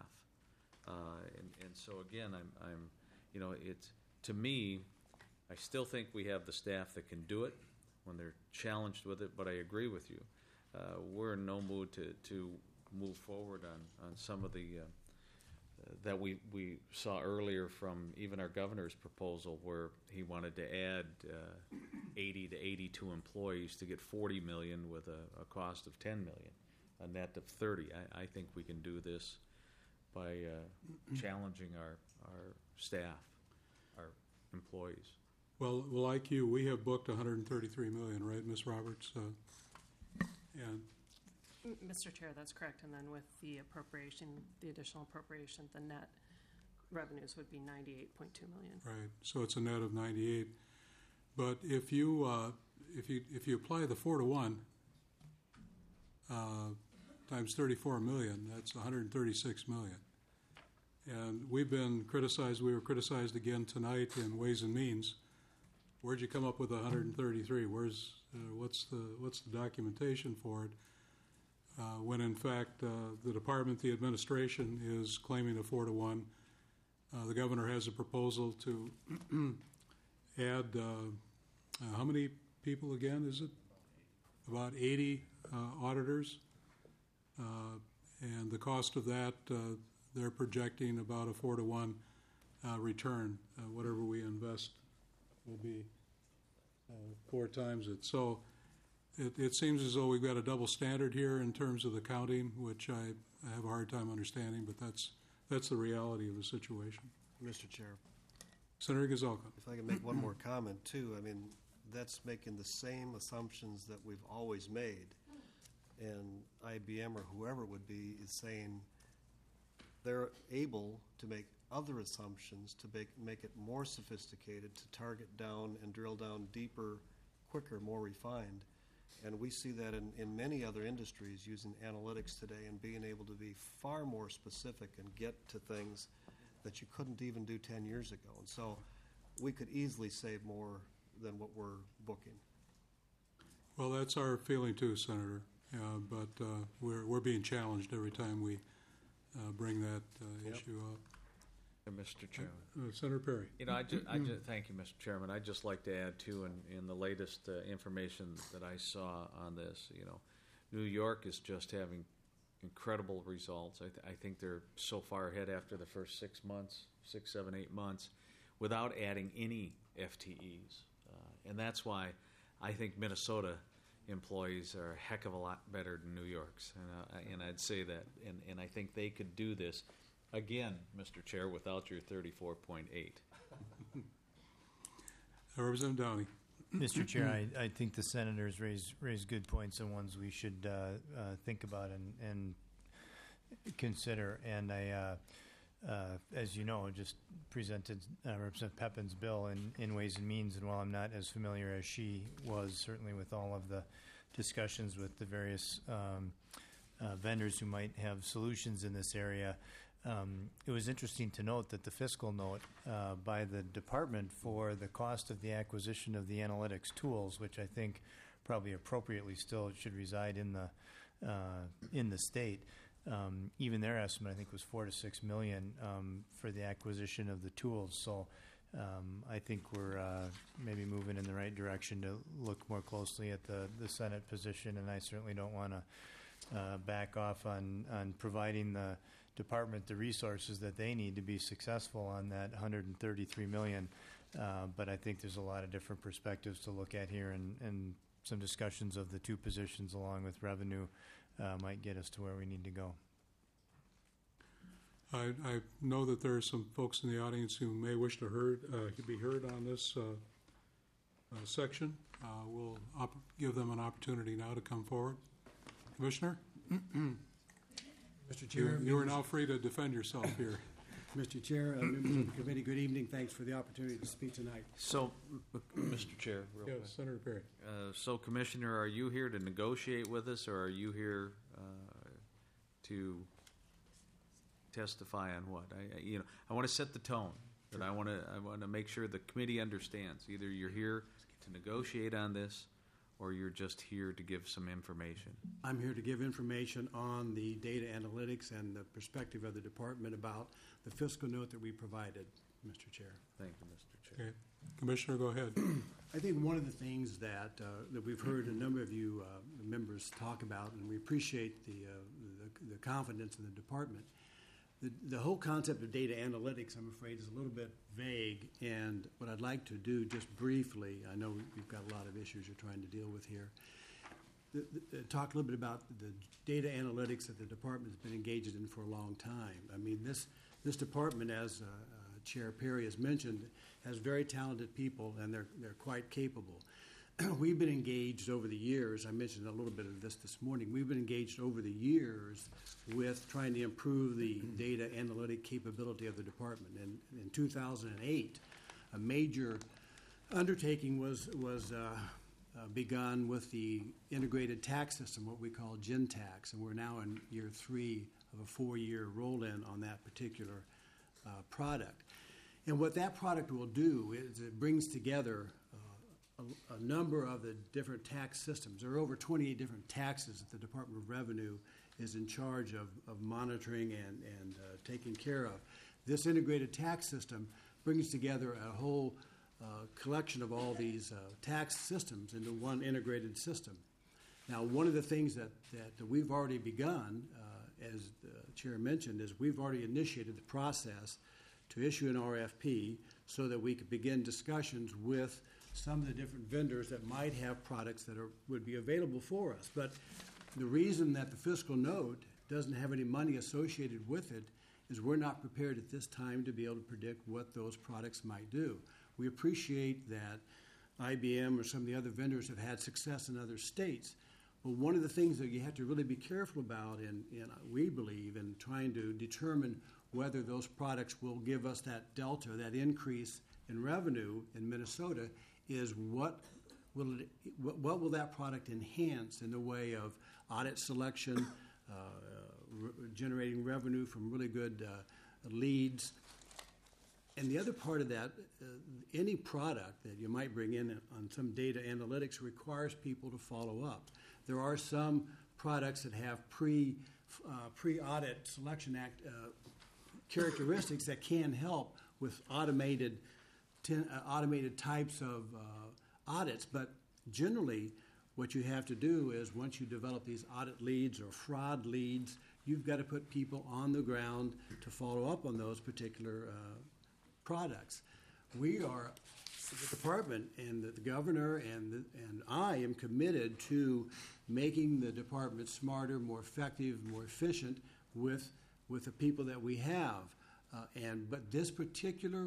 And so again, it's, to me, I still think we have the staff that can do it when they're challenged with it. But I agree with you. We're in no mood to move forward on some of the that we saw earlier from even our governor's proposal, where he wanted to add 80 to 82 employees to get $40 million with a cost of $10 million, a net of 30. I think we can do this by challenging our staff, our employees. Well, like you, we have booked $133 million, right, Ms. Roberts? And Mr. Chair, that's correct. And then with the appropriation, the additional appropriation, the net revenues would be $98.2 million. right, so it's a net of 98. But if you apply the 4-to-1 times 34 million, that's 136 million. And we've been criticized. We were criticized again tonight in Ways and Means where'd you come up with 133? What's the documentation for it? When in fact the department, the administration, is claiming a 4-to-1. The governor has a proposal to add how many people again? Is it about 80 auditors? And the cost of that, they're projecting about a 4-to-1 return. Whatever we invest will be 4 times it. So it seems as though we've got a double standard here in terms of the counting, which I have a hard time understanding, but that's the reality of the situation. Mr. Chair, Senator Gazelka. if I can make one more comment too, I mean, that's making the same assumptions that we've always made. And IBM or whoever would be is saying they're able to make other assumptions to make it more sophisticated, to target down and drill down deeper, quicker, more refined. And we see that in many other industries using analytics today and being able to be far more specific and get to things that you couldn't even do 10 years ago. And so we could easily save more than what we're booking. Well, that's our feeling too, Senator. But we're being challenged every time we bring that issue up. Mr. Chairman. Senator Perry. You know, thank you, Mr. Chairman. I'd just like to add, too, in the latest information that I saw on this, you know, New York is just having incredible results. I think they're so far ahead after the first 6 months, 6, 7, 8 months, without adding any FTEs. And that's why I think Minnesota employees are a heck of a lot better than New York's. And I'd say that. And I think they could do this. Again, Mr. Chair, without your 34.8. Representative Downey. Mr. Chair, I think the senators raised good points and ones we should think about and consider. And I, as you know, just presented Representative Pepin's bill in Ways and Means. And while I'm not as familiar as she was, certainly with all of the discussions with the various vendors who might have solutions in this area, it was interesting to note that the fiscal note by the department for the cost of the acquisition of the analytics tools, which I think probably appropriately still should reside in the state, even their estimate I think was $4 to $6 million for the acquisition of the tools. So I think we're maybe moving in the right direction to look more closely at the Senate position, and I certainly don't want to back off on providing the department the resources that they need to be successful on that $133 million. But I think there's a lot of different perspectives to look at here, and some discussions of the two positions along with revenue might get us to where we need to go. I know that there are some folks in the audience who may wish to be heard on this section. We'll give them an opportunity now to come forward. Commissioner? Mr. Chair. You are now free to defend yourself here. Mr. Chair, members of the committee, good evening. Thanks for the opportunity to speak tonight. So, Mr. Chair, real quick. Yes, Senator Perry. So, Commissioner, are you here to negotiate with us, or are you here to testify on what? I want to set the tone, but I want to make sure the committee understands. Either you're here to negotiate on this, or you're just here to give some information. I'm here to give information on the data analytics and the perspective of the department about the fiscal note that we provided, Mr. Chair. Thank you, Mr. Chair. Okay. Commissioner, go ahead. I think one of the things that we've heard a number of you members talk about, and we appreciate the confidence in the department. The whole concept of data analytics, I'm afraid, is a little bit vague, and what I'd like to do just briefly, I know we've got a lot of issues you're trying to deal with here, talk a little bit about the data analytics that the department's been engaged in for a long time. I mean, this department, as Chair Perry has mentioned, has very talented people, and they're quite capable. We've been engaged over the years, I mentioned a little bit of this morning, we've been engaged over the years with trying to improve the data analytic capability of the department. And in 2008, a major undertaking was begun with the integrated tax system, what we call GenTax, and we're now in year 3 of a 4-year roll-in on that particular product. And what that product will do is it brings together a number of the different tax systems. There are over 28 different taxes that the Department of Revenue is in charge of monitoring and taking care of. This integrated tax system brings together a whole collection of all these tax systems into one integrated system. Now, one of the things that we've already begun, as the chair mentioned, is we've already initiated the process to issue an RFP so that we could begin discussions with some of the different vendors that might have products that would be available for us. But the reason that the fiscal note doesn't have any money associated with it is we're not prepared at this time to be able to predict what those products might do. We appreciate that IBM or some of the other vendors have had success in other states. But one of the things that you have to really be careful about, and we believe, in trying to determine whether those products will give us that delta, that increase in revenue in Minnesota, is what will that product enhance in the way of audit selection, generating revenue from really good leads. And the other part of that, any product that you might bring in on some data analytics requires people to follow up. There are some products that have pre-audit selection act characteristics that can help with automated types of audits, but generally what you have to do is once you develop these audit leads or fraud leads, you've got to put people on the ground to follow up on those particular products. We are, the department and the governor and I am committed to making the department smarter, more effective, more efficient with the people that we have. But this particular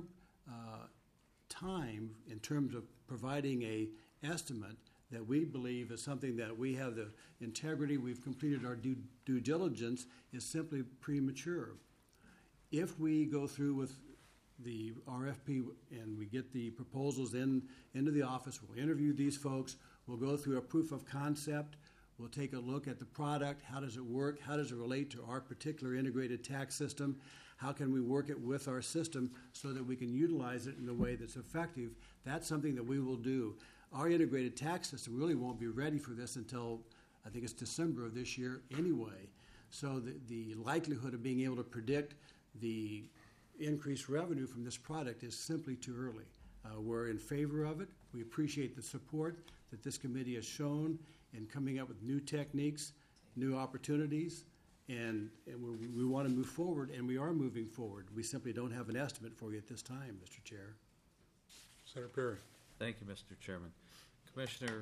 time, in terms of providing a estimate that we believe is something that we have the integrity, we've completed our due diligence, is simply premature. If we go through with the RFP and we get the proposals into the office, we'll interview these folks, we'll go through a proof of concept, we'll take a look at the product, how does it work, how does it relate to our particular integrated tax system, how can we work it with our system so that we can utilize it in a way that's effective. That's something that we will do. Our integrated tax system really won't be ready for this until, I think it's December of this year anyway. So the likelihood of being able to predict the increased revenue from this product is simply too early. We're in favor of it. We appreciate the support that this committee has shown in coming up with new techniques, new opportunities, and we want to move forward, and we are moving forward. We simply don't have an estimate for you at this time, Mr. Chair. Senator Perry. Thank you, Mr. Chairman. Commissioner,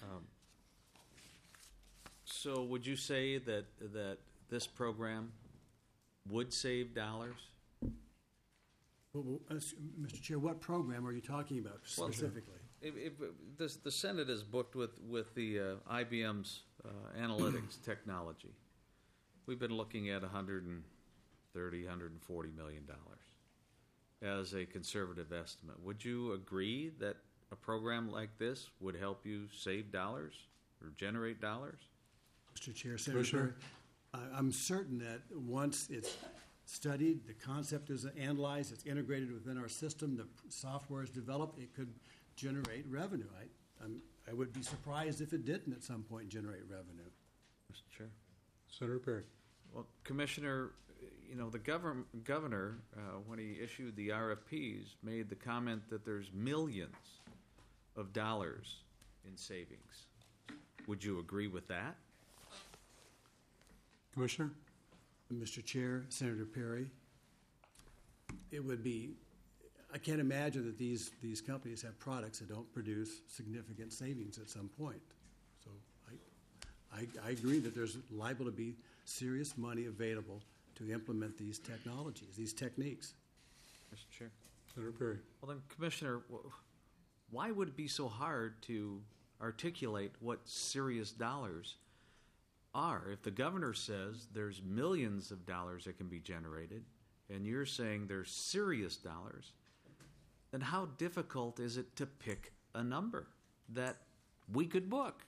so would you say that this program would save dollars? Well, Mr. Chair, what program are you talking about specifically? The Senate is booked with the IBM's analytics technology. We've been looking at $130, $140 million as a conservative estimate. Would you agree that a program like this would help you save dollars or generate dollars? Mr. Chair, Senator, I'm certain that once it's studied, the concept is analyzed, it's integrated within our system, the software is developed, it could generate revenue. I would be surprised if it didn't at some point generate revenue. Mr. Chair. Senator Perry. Well, Commissioner, the governor, when he issued the RFPs, made the comment that there's millions of dollars in savings. Would you agree with that? Commissioner? Mr. Chair, Senator Perry, it would be, I can't imagine that these companies have products that don't produce significant savings at some point. So I agree that there's liable to be serious money available to implement these technologies, these techniques. Mr. Chair. Senator Perry. Well then, Commissioner, why would it be so hard to articulate what serious dollars are? If the governor says there's millions of dollars that can be generated, and you're saying there's serious dollars, then how difficult is it to pick a number that we could book?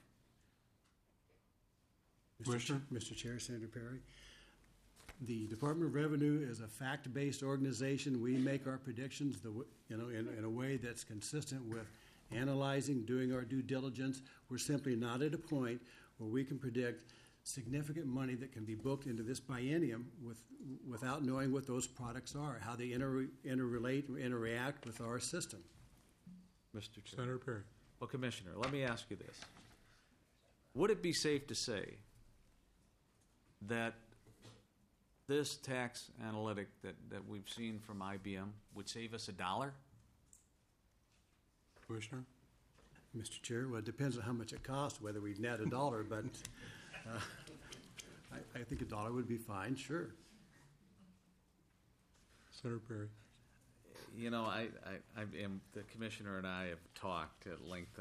Mr. Chair, Senator Perry, the Department of Revenue is a fact-based organization. We make our predictions in a way that's consistent with analyzing, doing our due diligence. We're simply not at a point where we can predict significant money that can be booked into this biennium without knowing what those products are, how they interrelate or interact with our system. Mr. Chair. Senator Perry. Well, Commissioner, let me ask you this. Would it be safe to say that this tax analytic that we've seen from IBM would save us $1? Commissioner? Mr. Chair, well, it depends on how much it costs, whether we net $1, but I think $1 would be fine, sure. Senator Perry. You know, I am, the Commissioner and I have talked at length.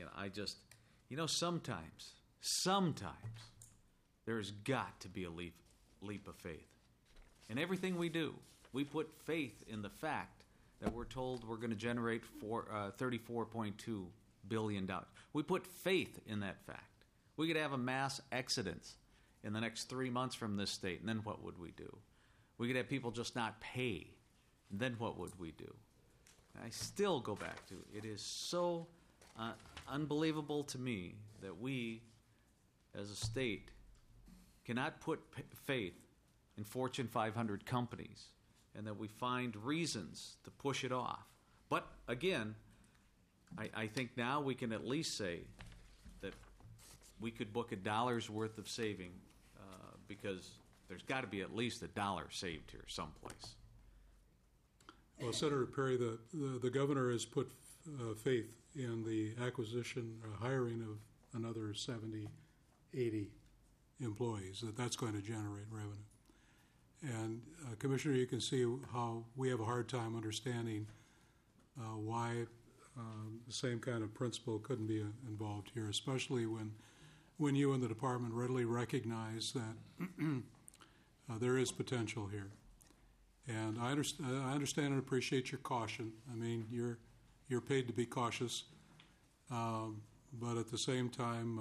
Sometimes there's got to be a leap of faith. In everything we do, we put faith in the fact that we're told we're going to generate $34.2 billion. We put faith in that fact. We could have a mass exodus in the next 3 months from this state, and then what would we do? We could have people just not pay, and then what would we do? I still go back to, it is so unbelievable to me that we, as a state, cannot put faith in Fortune 500 companies, and that we find reasons to push it off. But again, I think now we can at least say that we could book $1 worth of saving because there's got to be at least $1 saved here someplace. Well, Senator Perry, the governor has put faith in the acquisition, hiring of another 70, 80 employees, that's going to generate revenue. And Commissioner, you can see how we have a hard time understanding why the same kind of principle couldn't be involved here, especially when you and the department readily recognize that there is potential here. And I understand and appreciate your caution. I mean, you're paid to be cautious, but at the same time,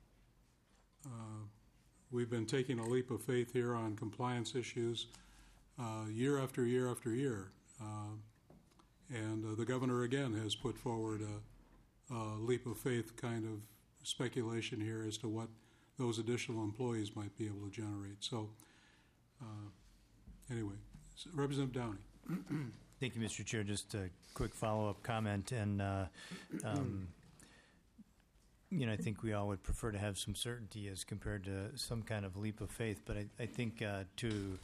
we've been taking a leap of faith here on compliance issues year after year after year. And the governor, again, has put forward a leap of faith kind of speculation here as to what those additional employees might be able to generate. So, anyway, Representative Downey. Thank you, Mr. Chair. Just a quick follow-up comment. And, I think we all would prefer to have some certainty as compared to some kind of leap of faith. But I think to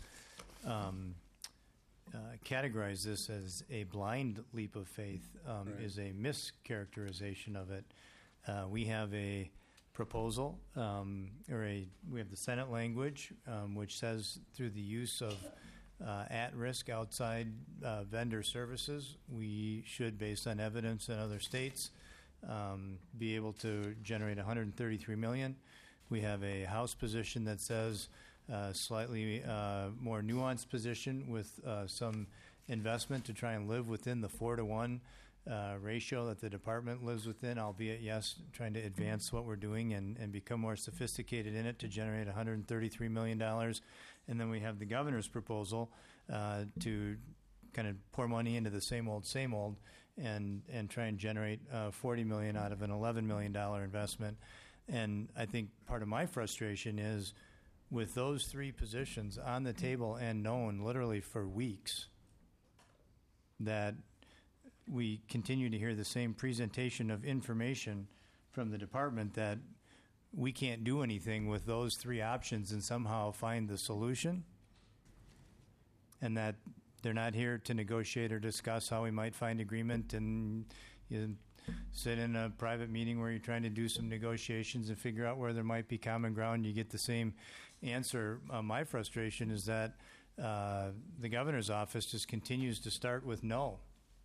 categorize this as a blind leap of faith is a mischaracterization of it. We have a proposal, we have the Senate language, which says through the use of at-risk outside vendor services, we should, based on evidence in other states, be able to generate $133 million. We have a House position that says slightly more nuanced position with some investment to try and live within the 4-to-1 ratio that the department lives within, albeit, yes, trying to advance what we're doing and become more sophisticated in it to generate $133 million. And then we have the governor's proposal to kind of pour money into the same old, and try and generate $40 million out of an $11 million investment. And I think part of my frustration is with those three positions on the table and known literally for weeks, that we continue to hear the same presentation of information from the department that we can't do anything with those three options and somehow find the solution, and that they're not here to negotiate or discuss how we might find agreement, and you sit in a private meeting where you're trying to do some negotiations and figure out where there might be common ground. You get the same answer. My frustration is that the governor's office just continues to start with no.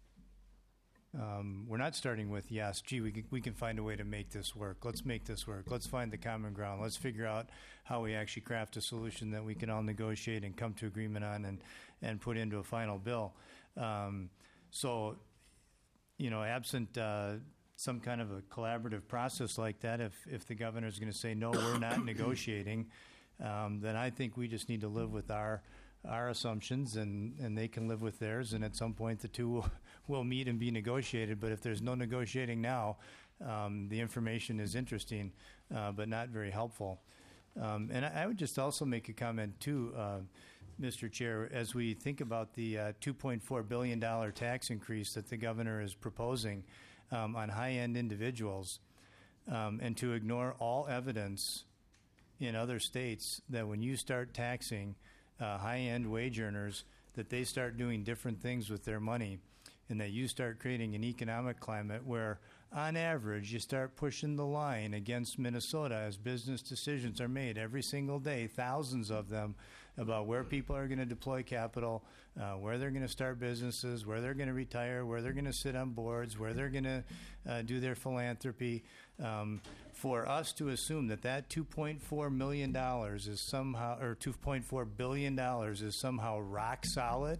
We're not starting with yes. Gee, we can find a way to make this work. Let's make this work. Let's find the common ground. Let's figure out how we actually craft a solution that we can all negotiate and come to agreement on and put into a final bill. So, absent some kind of a collaborative process like that, if the governor's going to say no, we're not negotiating, then I think we just need to live with our our assumptions, and they can live with theirs, and at some point the two will meet and be negotiated. But if there's no negotiating now, the information is interesting, but not very helpful. And I would just also make a comment, too, Mr. Chair, as we think about the $2.4 billion tax increase that the governor is proposing on high-end individuals, and to ignore all evidence in other states that when you start taxing high-end wage earners, that they start doing different things with their money, and that you start creating an economic climate where, on average, you start pushing the line against Minnesota as business decisions are made every single day, thousands of them, about where people are going to deploy capital, where they're going to start businesses, where they're going to retire, where they're going to sit on boards, where they're going to do their philanthropy. For us to assume that that $2.4 million is somehow, or $2.4 billion is somehow rock solid,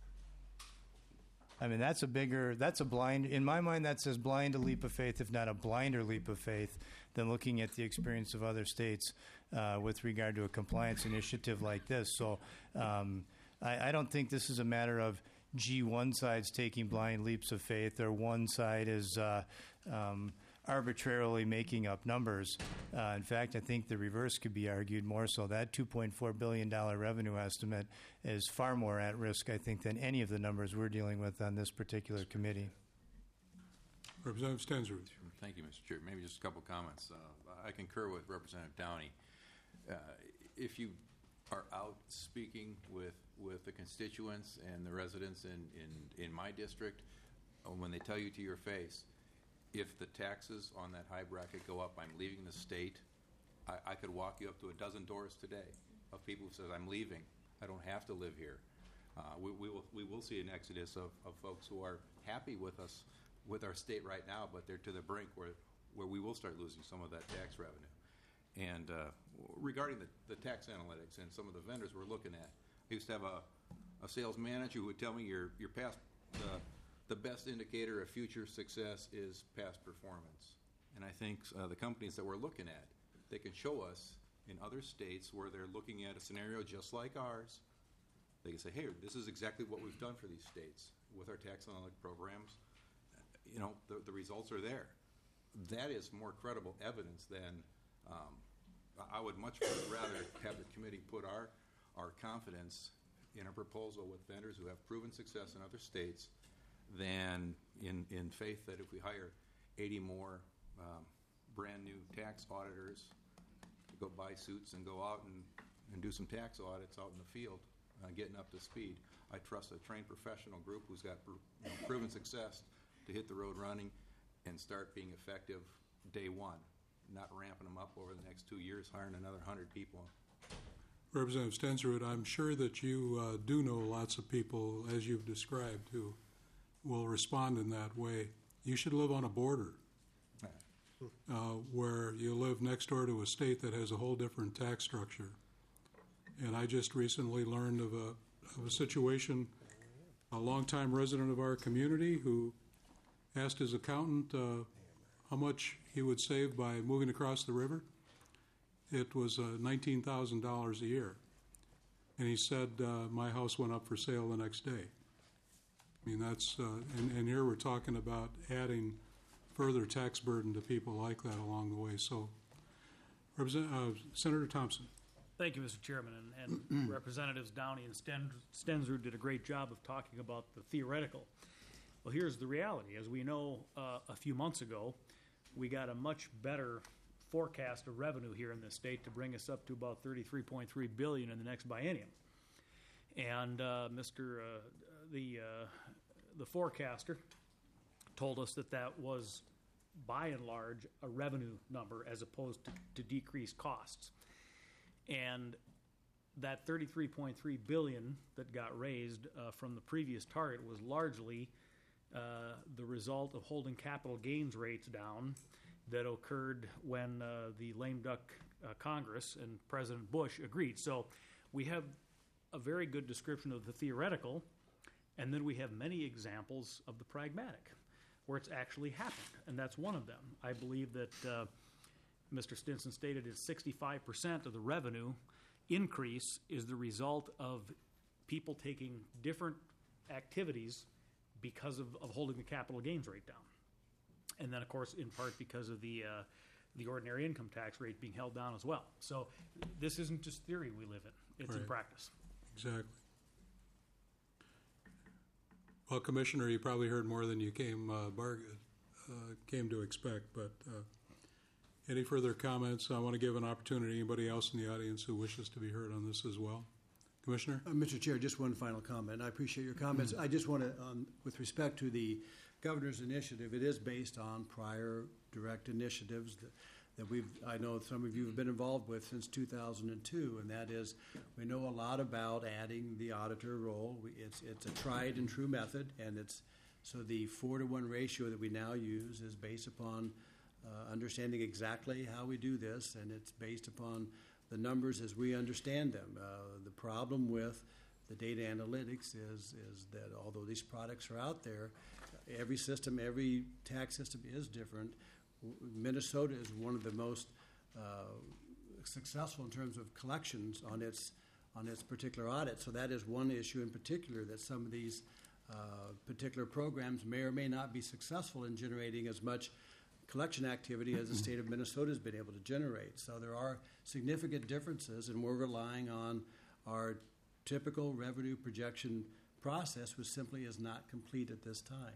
I mean, that's a blind, in my mind, that's as blind a leap of faith, if not a blinder leap of faith, than looking at the experience of other states with regard to a compliance initiative like this. So I don't think this is a matter of, gee, one side's taking blind leaps of faith, or one side is arbitrarily making up numbers. In fact, I think the reverse could be argued more so. That $2.4 billion revenue estimate is far more at risk, I think, than any of the numbers we're dealing with on this particular committee. Representative Stensrud. Thank you, Mr. Chair. Maybe just a couple comments. I concur with Representative Downey. If you are out speaking with the constituents and the residents in my district, when they tell you to your face, if the taxes on that high bracket go up, I'm leaving the state, I could walk you up to a dozen doors today of people who says, I'm leaving. I don't have to live here. We will see an exodus of folks who are happy with us, with our state right now, but they're to the brink where we will start losing some of that tax revenue. And regarding the tax analytics and some of the vendors we're looking at, I used to have a sales manager who would tell me your past, the best indicator of future success is past performance. And I think the companies that we're looking at, they can show us in other states where they're looking at a scenario just like ours. They can say, hey, this is exactly what we've done for these states with our tax analytic programs. You know, the results are there. That is more credible evidence than I would much rather have the committee put our confidence in a proposal with vendors who have proven success in other states than in faith that if we hire 80 more brand new tax auditors to go buy suits and go out and do some tax audits out in the field, getting up to speed. I trust a trained professional group who's got proven success to hit the road running and start being effective day one, not ramping them up over the next 2 years, hiring another 100 people. Representative Stensrud, I'm sure that you do know lots of people, as you've described, who will respond in that way. You should live on a border where you live next door to a state that has a whole different tax structure. And I just recently learned of a situation, a longtime resident of our community who asked his accountant how much he would save by moving across the river. It was $19,000 a year. And he said, my house went up for sale the next day. I mean, that's, and here we're talking about adding further tax burden to people like that along the way. So, Senator Thompson. Thank you, Mr. Chairman, and Representatives Downey and Stensrud did a great job of talking about the theoretical. Well, here's the reality. As we know, a few months ago, we got a much better forecast of revenue here in this state to bring us up to about $33.3 billion in the next biennium. And the forecaster told us that was, by and large, a revenue number as opposed to decreased costs. And that $33.3 billion that got raised from the previous target was largely the result of holding capital gains rates down that occurred when the lame duck Congress and President Bush agreed. So we have a very good description of the theoretical, and then we have many examples of the pragmatic, where it's actually happened, and that's one of them. I believe that Mr. Stinson stated is 65% of the revenue increase is the result of people taking different activities because of holding the capital gains rate down. And then, of course, in part because of the ordinary income tax rate being held down as well. So this isn't just theory we live in. It's in Right. practice. Exactly. Well, Commissioner, you probably heard more than you came to expect, but any further comments? I want to give an opportunity to anybody else in the audience who wishes to be heard on this as well. Commissioner? Mr. Chair, just one final comment. I appreciate your comments. I just want to, with respect to the governor's initiative, it is based on prior direct initiatives that I know some of you have been involved with since 2002, and that is, we know a lot about adding the auditor role. It's a tried and true method, and so the 4-to-1 ratio that we now use is based upon understanding exactly how we do this, and it's based upon the numbers as we understand them. The problem with the data analytics is that although these products are out there, every system, every tax system is different. Minnesota is one of the most successful in terms of collections on its particular audit. So that is one issue in particular, that some of these particular programs may or may not be successful in generating as much collection activity as the state of Minnesota has been able to generate. So there are significant differences, and we're relying on our typical revenue projection process, which simply is not complete at this time.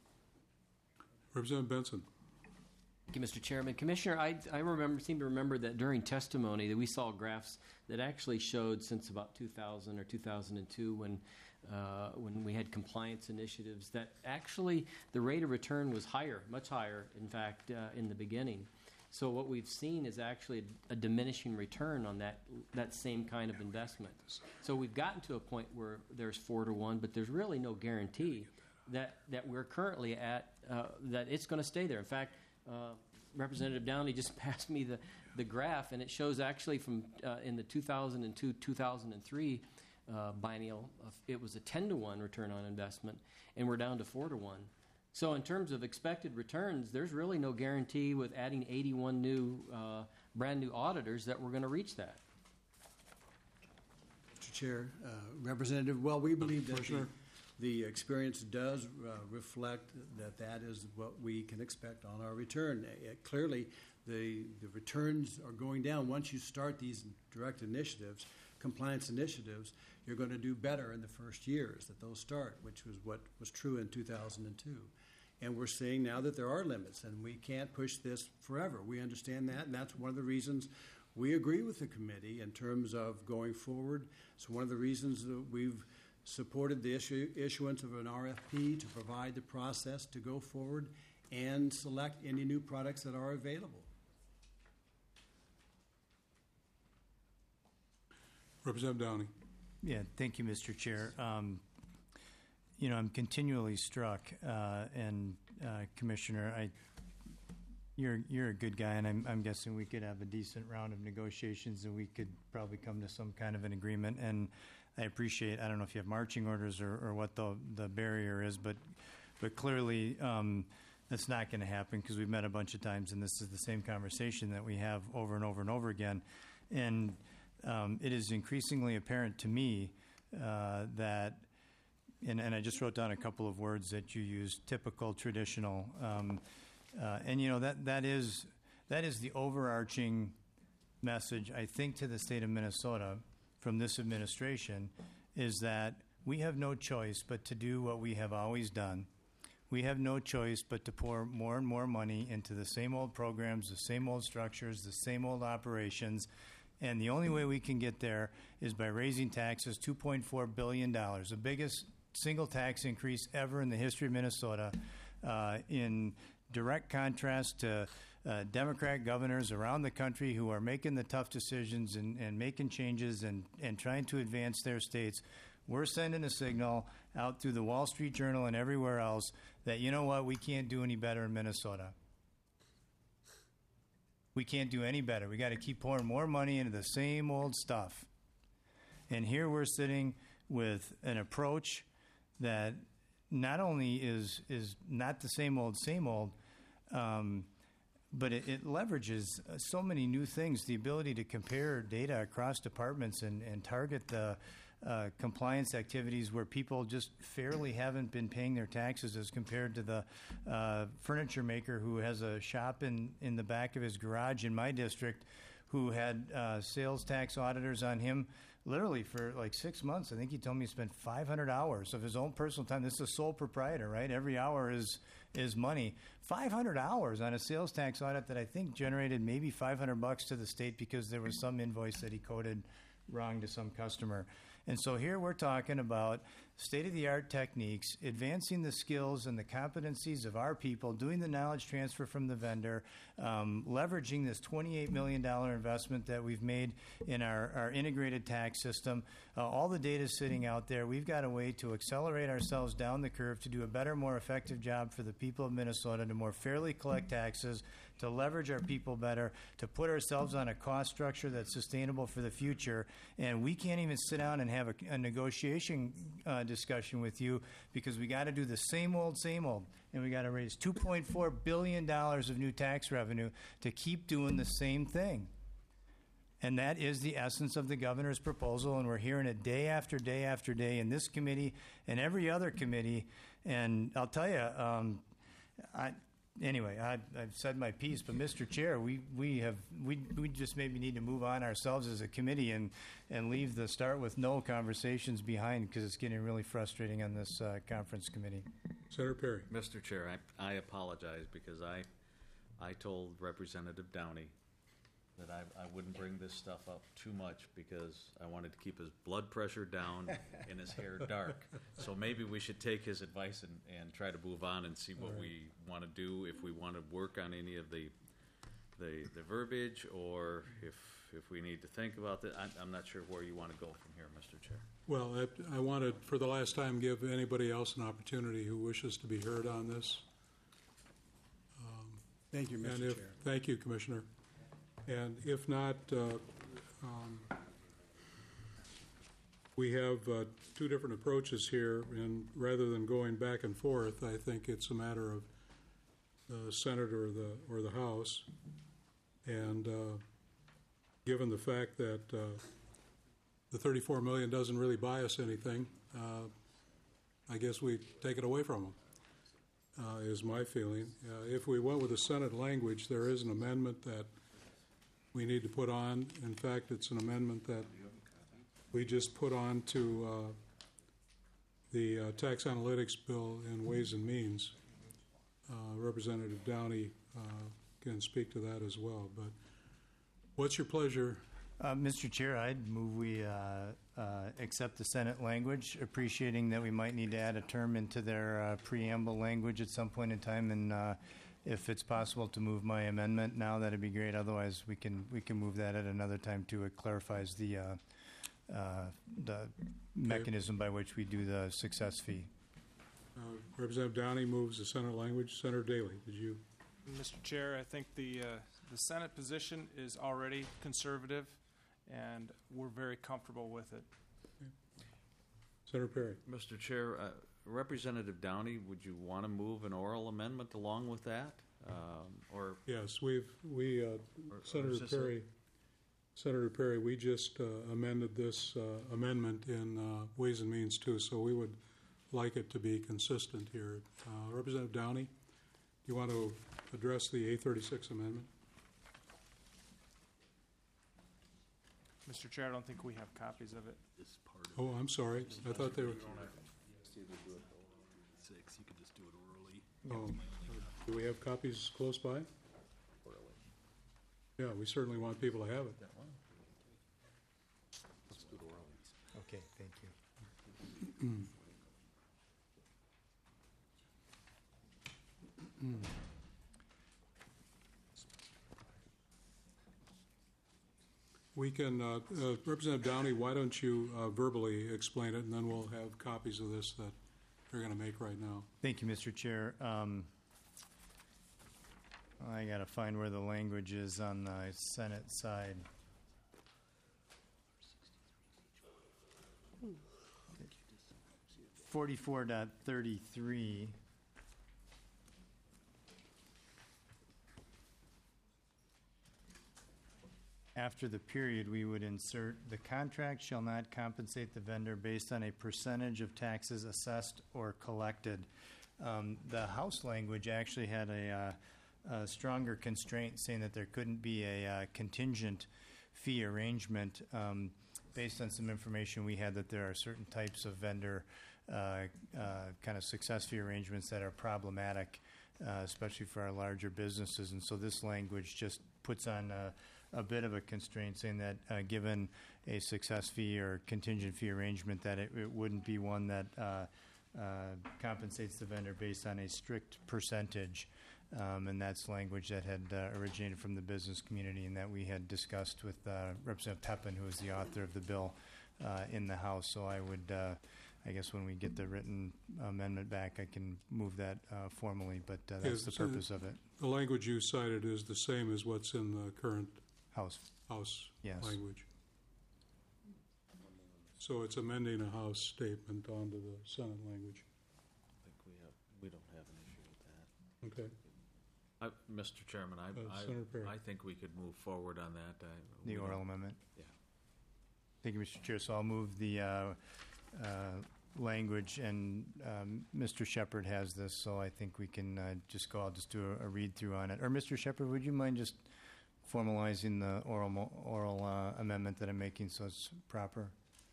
Representative Benson. Thank you, Mr. Chairman. Commissioner, I seem to remember that during testimony that we saw graphs that actually showed since about 2000 or 2002 when we had compliance initiatives, that actually the rate of return was higher, much higher, in fact, in the beginning. So what we've seen is actually a diminishing return on that same kind of investment. So we've gotten to a point where there's 4-to-1, but there's really no guarantee that we're currently at, that it's going to stay there. In fact, Representative Downey just passed me the graph, and it shows actually from in the 2002-2003 biennial, it was a 10-to-1 return on investment, and we're down to 4-to-1. So in terms of expected returns, there's really no guarantee with adding 81 brand new auditors that we're going to reach that. Mr. Chair, Representative, well, we believe that the experience does reflect that is what we can expect on our return. Clearly, the returns are going down. Once you start these direct initiatives, compliance initiatives, you're going to do better in the first years that those start, which was what was true in 2002. And we're seeing now that there are limits, and we can't push this forever. We understand that, and that's one of the reasons we agree with the committee in terms of going forward. It's one of the reasons that we've supported the issuance of an RFP to provide the process to go forward and select any new products that are available. Representative Downey. Yeah, thank you, Mr. Chair. I'm continually struck, and Commissioner, you're a good guy, and I'm guessing we could have a decent round of negotiations, and we could probably come to some kind of an agreement. And I appreciate, I don't know if you have marching orders or what the barrier is, but clearly that's not going to happen, because we've met a bunch of times, and this is the same conversation that we have over and over and over again. And it is increasingly apparent to me that, and I just wrote down a couple of words that you used, typical, traditional, and that is the overarching message, I think, to the state of Minnesota from this administration, is that we have no choice but to do what we have always done. We have no choice but to pour more and more money into the same old programs, the same old structures, the same old operations. And the only way we can get there is by raising taxes, $2.4 billion, the biggest single tax increase ever in the history of Minnesota, in direct contrast to Democrat governors around the country who are making the tough decisions and making changes and trying to advance their states. We're sending a signal out through the Wall Street Journal and everywhere else that, you know what, we can't do any better in Minnesota. We can't do any better. We got to keep pouring more money into the same old stuff. And here we're sitting with an approach that not only is not the same old, but it leverages so many new things, the ability to compare data across departments and target the compliance activities where people just fairly haven't been paying their taxes as compared to the furniture maker who has a shop in the back of his garage in my district who had sales tax auditors on him literally for like 6 months. I think he told me he spent 500 hours of his own personal time. This is a sole proprietor, right? Every hour is money. 500 hours on a sales tax audit that I think generated maybe $500 to the state because there was some invoice that he coded wrong to some customer. And so here we're talking about state-of-the-art techniques, advancing the skills and the competencies of our people, doing the knowledge transfer from the vendor, leveraging this $28 million investment that we've made in our integrated tax system. All the data is sitting out there. We've got a way to accelerate ourselves down the curve to do a better, more effective job for the people of Minnesota, to more fairly collect taxes, to leverage our people better, to put ourselves on a cost structure that's sustainable for the future. And we can't even sit down and have a negotiation discussion with you because we got to do the same old, and we got to raise $2.4 billion of new tax revenue to keep doing the same thing. And that is the essence of the governor's proposal, and we're hearing it day after day after day in this committee and every other committee. And I'll tell you, anyway, I've said my piece, but Mr. Chair, we just maybe need to move on ourselves as a committee and leave the start with no conversations behind because it's getting really frustrating on this conference committee. Senator Perry. Mr. Chair, I apologize because I told Representative Downey that I wouldn't bring this stuff up too much because I wanted to keep his blood pressure down and his hair dark. So maybe we should take his advice and try to move on and see what we want to do, if we want to work on any of the verbiage, or if we need to think about that. I'm not sure where you want to go from here, Mr. Chair. Well, I wanted, for the last time, give anybody else an opportunity who wishes to be heard on this. Thank you, Mr. Chair. Thank you, Commissioner. And if not, we have two different approaches here, and rather than going back and forth, I think it's a matter of the Senate or the House. And given the fact that the $34 million doesn't really buy us anything, I guess we take it away from them. Is my feeling. If we went with the Senate language, there is an amendment that we need to put on. In fact, it's an amendment that we just put on to the tax analytics bill in Ways and Means. Representative Downey can speak to that as well. But what's your pleasure? Mr. Chair, I'd move we accept the Senate language, appreciating that we might need to add a term into their preamble language at some point in time, and if it's possible to move my amendment now, that'd be great. Otherwise, we can move that at another time too. It clarifies the mechanism by which we do the success fee. Representative Downey moves the Senate language. Senator Daley, did you? Mr. Chair, I think the Senate position is already conservative, and we're very comfortable with it. Okay. Senator Perry. Mr. Chair, Representative Downey, would you want to move an oral amendment along with that? Or yes, Senator Perry, we just amended this amendment in Ways and Means too, so we would like it to be consistent here. Representative Downey, do you want to address the A36 amendment? Mr. Chair, I don't think we have copies of it. Oh, I'm sorry. I thought they were. You could just do it orally. Oh, do we have copies close by? Yeah, we certainly want people to have it. Let's do it orally. Okay, thank you. We can, Representative Downey, why don't you verbally explain it, and then we'll have copies of this that they're going to make right now. Thank you, Mr. Chair. I got to find where the language is on the Senate side. Hmm. 44.33. after the period, we would insert, "The contract shall not compensate the vendor based on a percentage of taxes assessed or collected." The House language actually had a stronger constraint saying that there couldn't be a contingent fee arrangement based on some information we had that there are certain types of vendor kind of success fee arrangements that are problematic, especially for our larger businesses. And so this language just puts on a bit of a constraint saying that given a success fee or contingent fee arrangement, that it wouldn't be one that compensates the vendor based on a strict percentage. And that's language that had originated from the business community and that we had discussed with Representative Pepin, who is the author of the bill in the House. So I would, I guess when we get the written amendment back, I can move that formally, but that's the purpose of it. The language you cited is the same as what's in the current House Yes. language. So it's amending a House statement onto the Senate language. I think we don't have an issue with that. Okay. Mr. Chairman, Senator Perry. I think we could move forward on that. The oral amendment? Yeah. Thank you, Mr. Chair. So I'll move the language, and Mr. Shepherd has this, so I think we can I'll just do a read-through on it. Or Mr. Shepherd, would you mind just formalizing the oral amendment that I'm making so it's proper?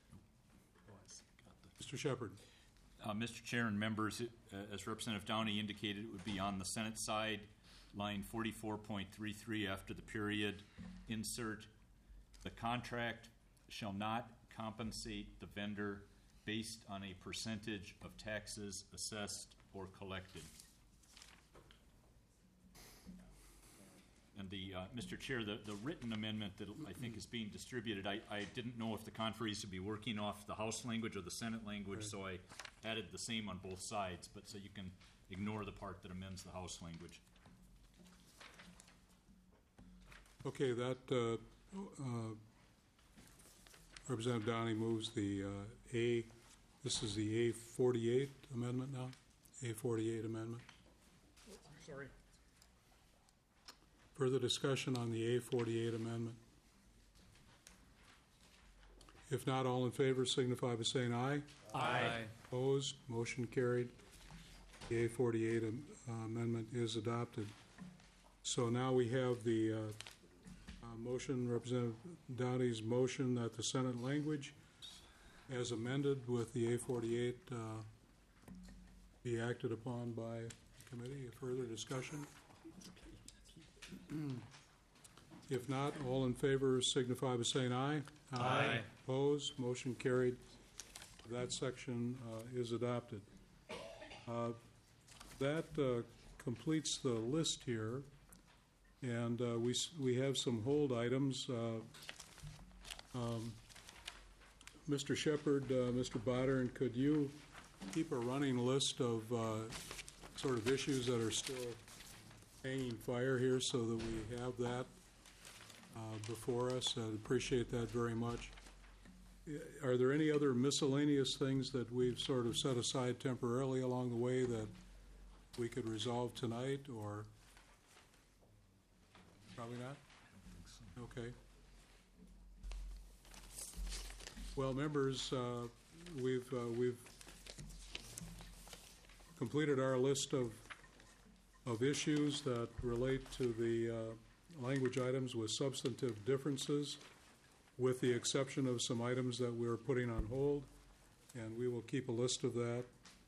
Mr. Shepherd. Mr. Chair and members, as Representative Downey indicated, it would be on the Senate side, line 44.33 after the period. Insert, "The contract shall not compensate the vendor based on a percentage of taxes assessed or collected." And Mr. Chair, the written amendment that I think is being distributed, I didn't know if the conferees would be working off the House language or the Senate language, Right. so I added the same on both sides, but so you can ignore the part that amends the House language. Okay, that Representative Downey moves the this is the A48 amendment now? A48 amendment. Sorry. Further discussion on the A48 amendment? If not, all in favor signify by saying aye. Aye. Opposed? Motion carried. The A48 amendment is adopted. So now we have the motion, Representative Downey's motion that the Senate language as amended with the A48 be acted upon by the committee. Further discussion? If not, all in favor signify by saying aye. Aye. Opposed? Motion carried. That section is adopted. That completes the list here, and we have some hold items. Mr. Shepherd, Mr. Boddern, could you keep a running list of sort of issues that are still hanging fire here so that we have that before us? I'd appreciate that very much. Are there any other miscellaneous things that we've sort of set aside temporarily along the way that we could resolve tonight, or probably not? Okay. Well, members, we've completed our list of issues that relate to the language items with substantive differences, with the exception of some items that we're putting on hold, and we will keep a list of that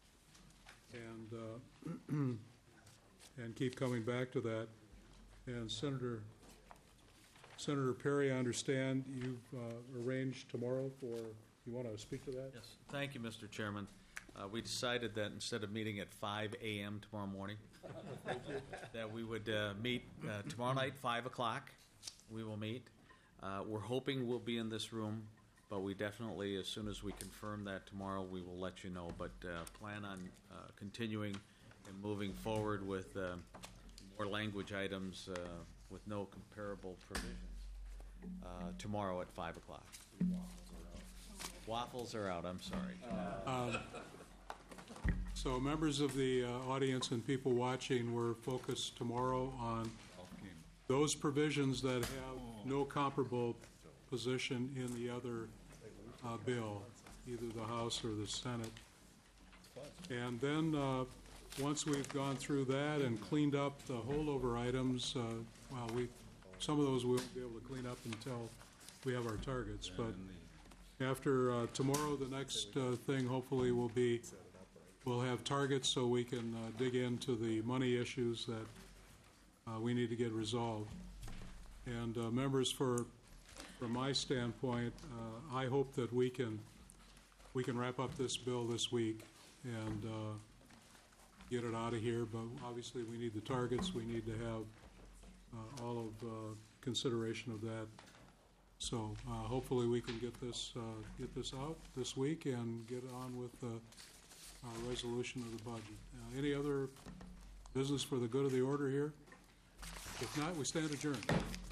and keep coming back to that. And Senator Perry, I understand you've arranged tomorrow for, you want to speak to that? Yes. Thank you, Mr. Chairman. We decided that instead of meeting at 5 a.m. tomorrow morning, that we would meet tomorrow night, 5 o'clock. We will meet. We're hoping we'll be in this room, but we definitely, as soon as we confirm that tomorrow, we will let you know. But plan on continuing and moving forward with more language items with no comparable provisions tomorrow at 5 o'clock. Waffles are out, I'm sorry. So members of the audience and people watching, we're focused tomorrow on those provisions that have no comparable position in the other bill, either the House or the Senate. And then, once we've gone through that and cleaned up the holdover items, some of those we'll be able to clean up until we have our targets. But after tomorrow, the next thing hopefully will be, we'll have targets so we can dig into the money issues that we need to get resolved. And members, from my standpoint, I hope that we can wrap up this bill this week and get it out of here. But obviously, we need the targets. We need to have all of consideration of that. So hopefully, we can get this out this week and get on with the resolution of the budget. Any other business for the good of the order here? If not, we stand adjourned.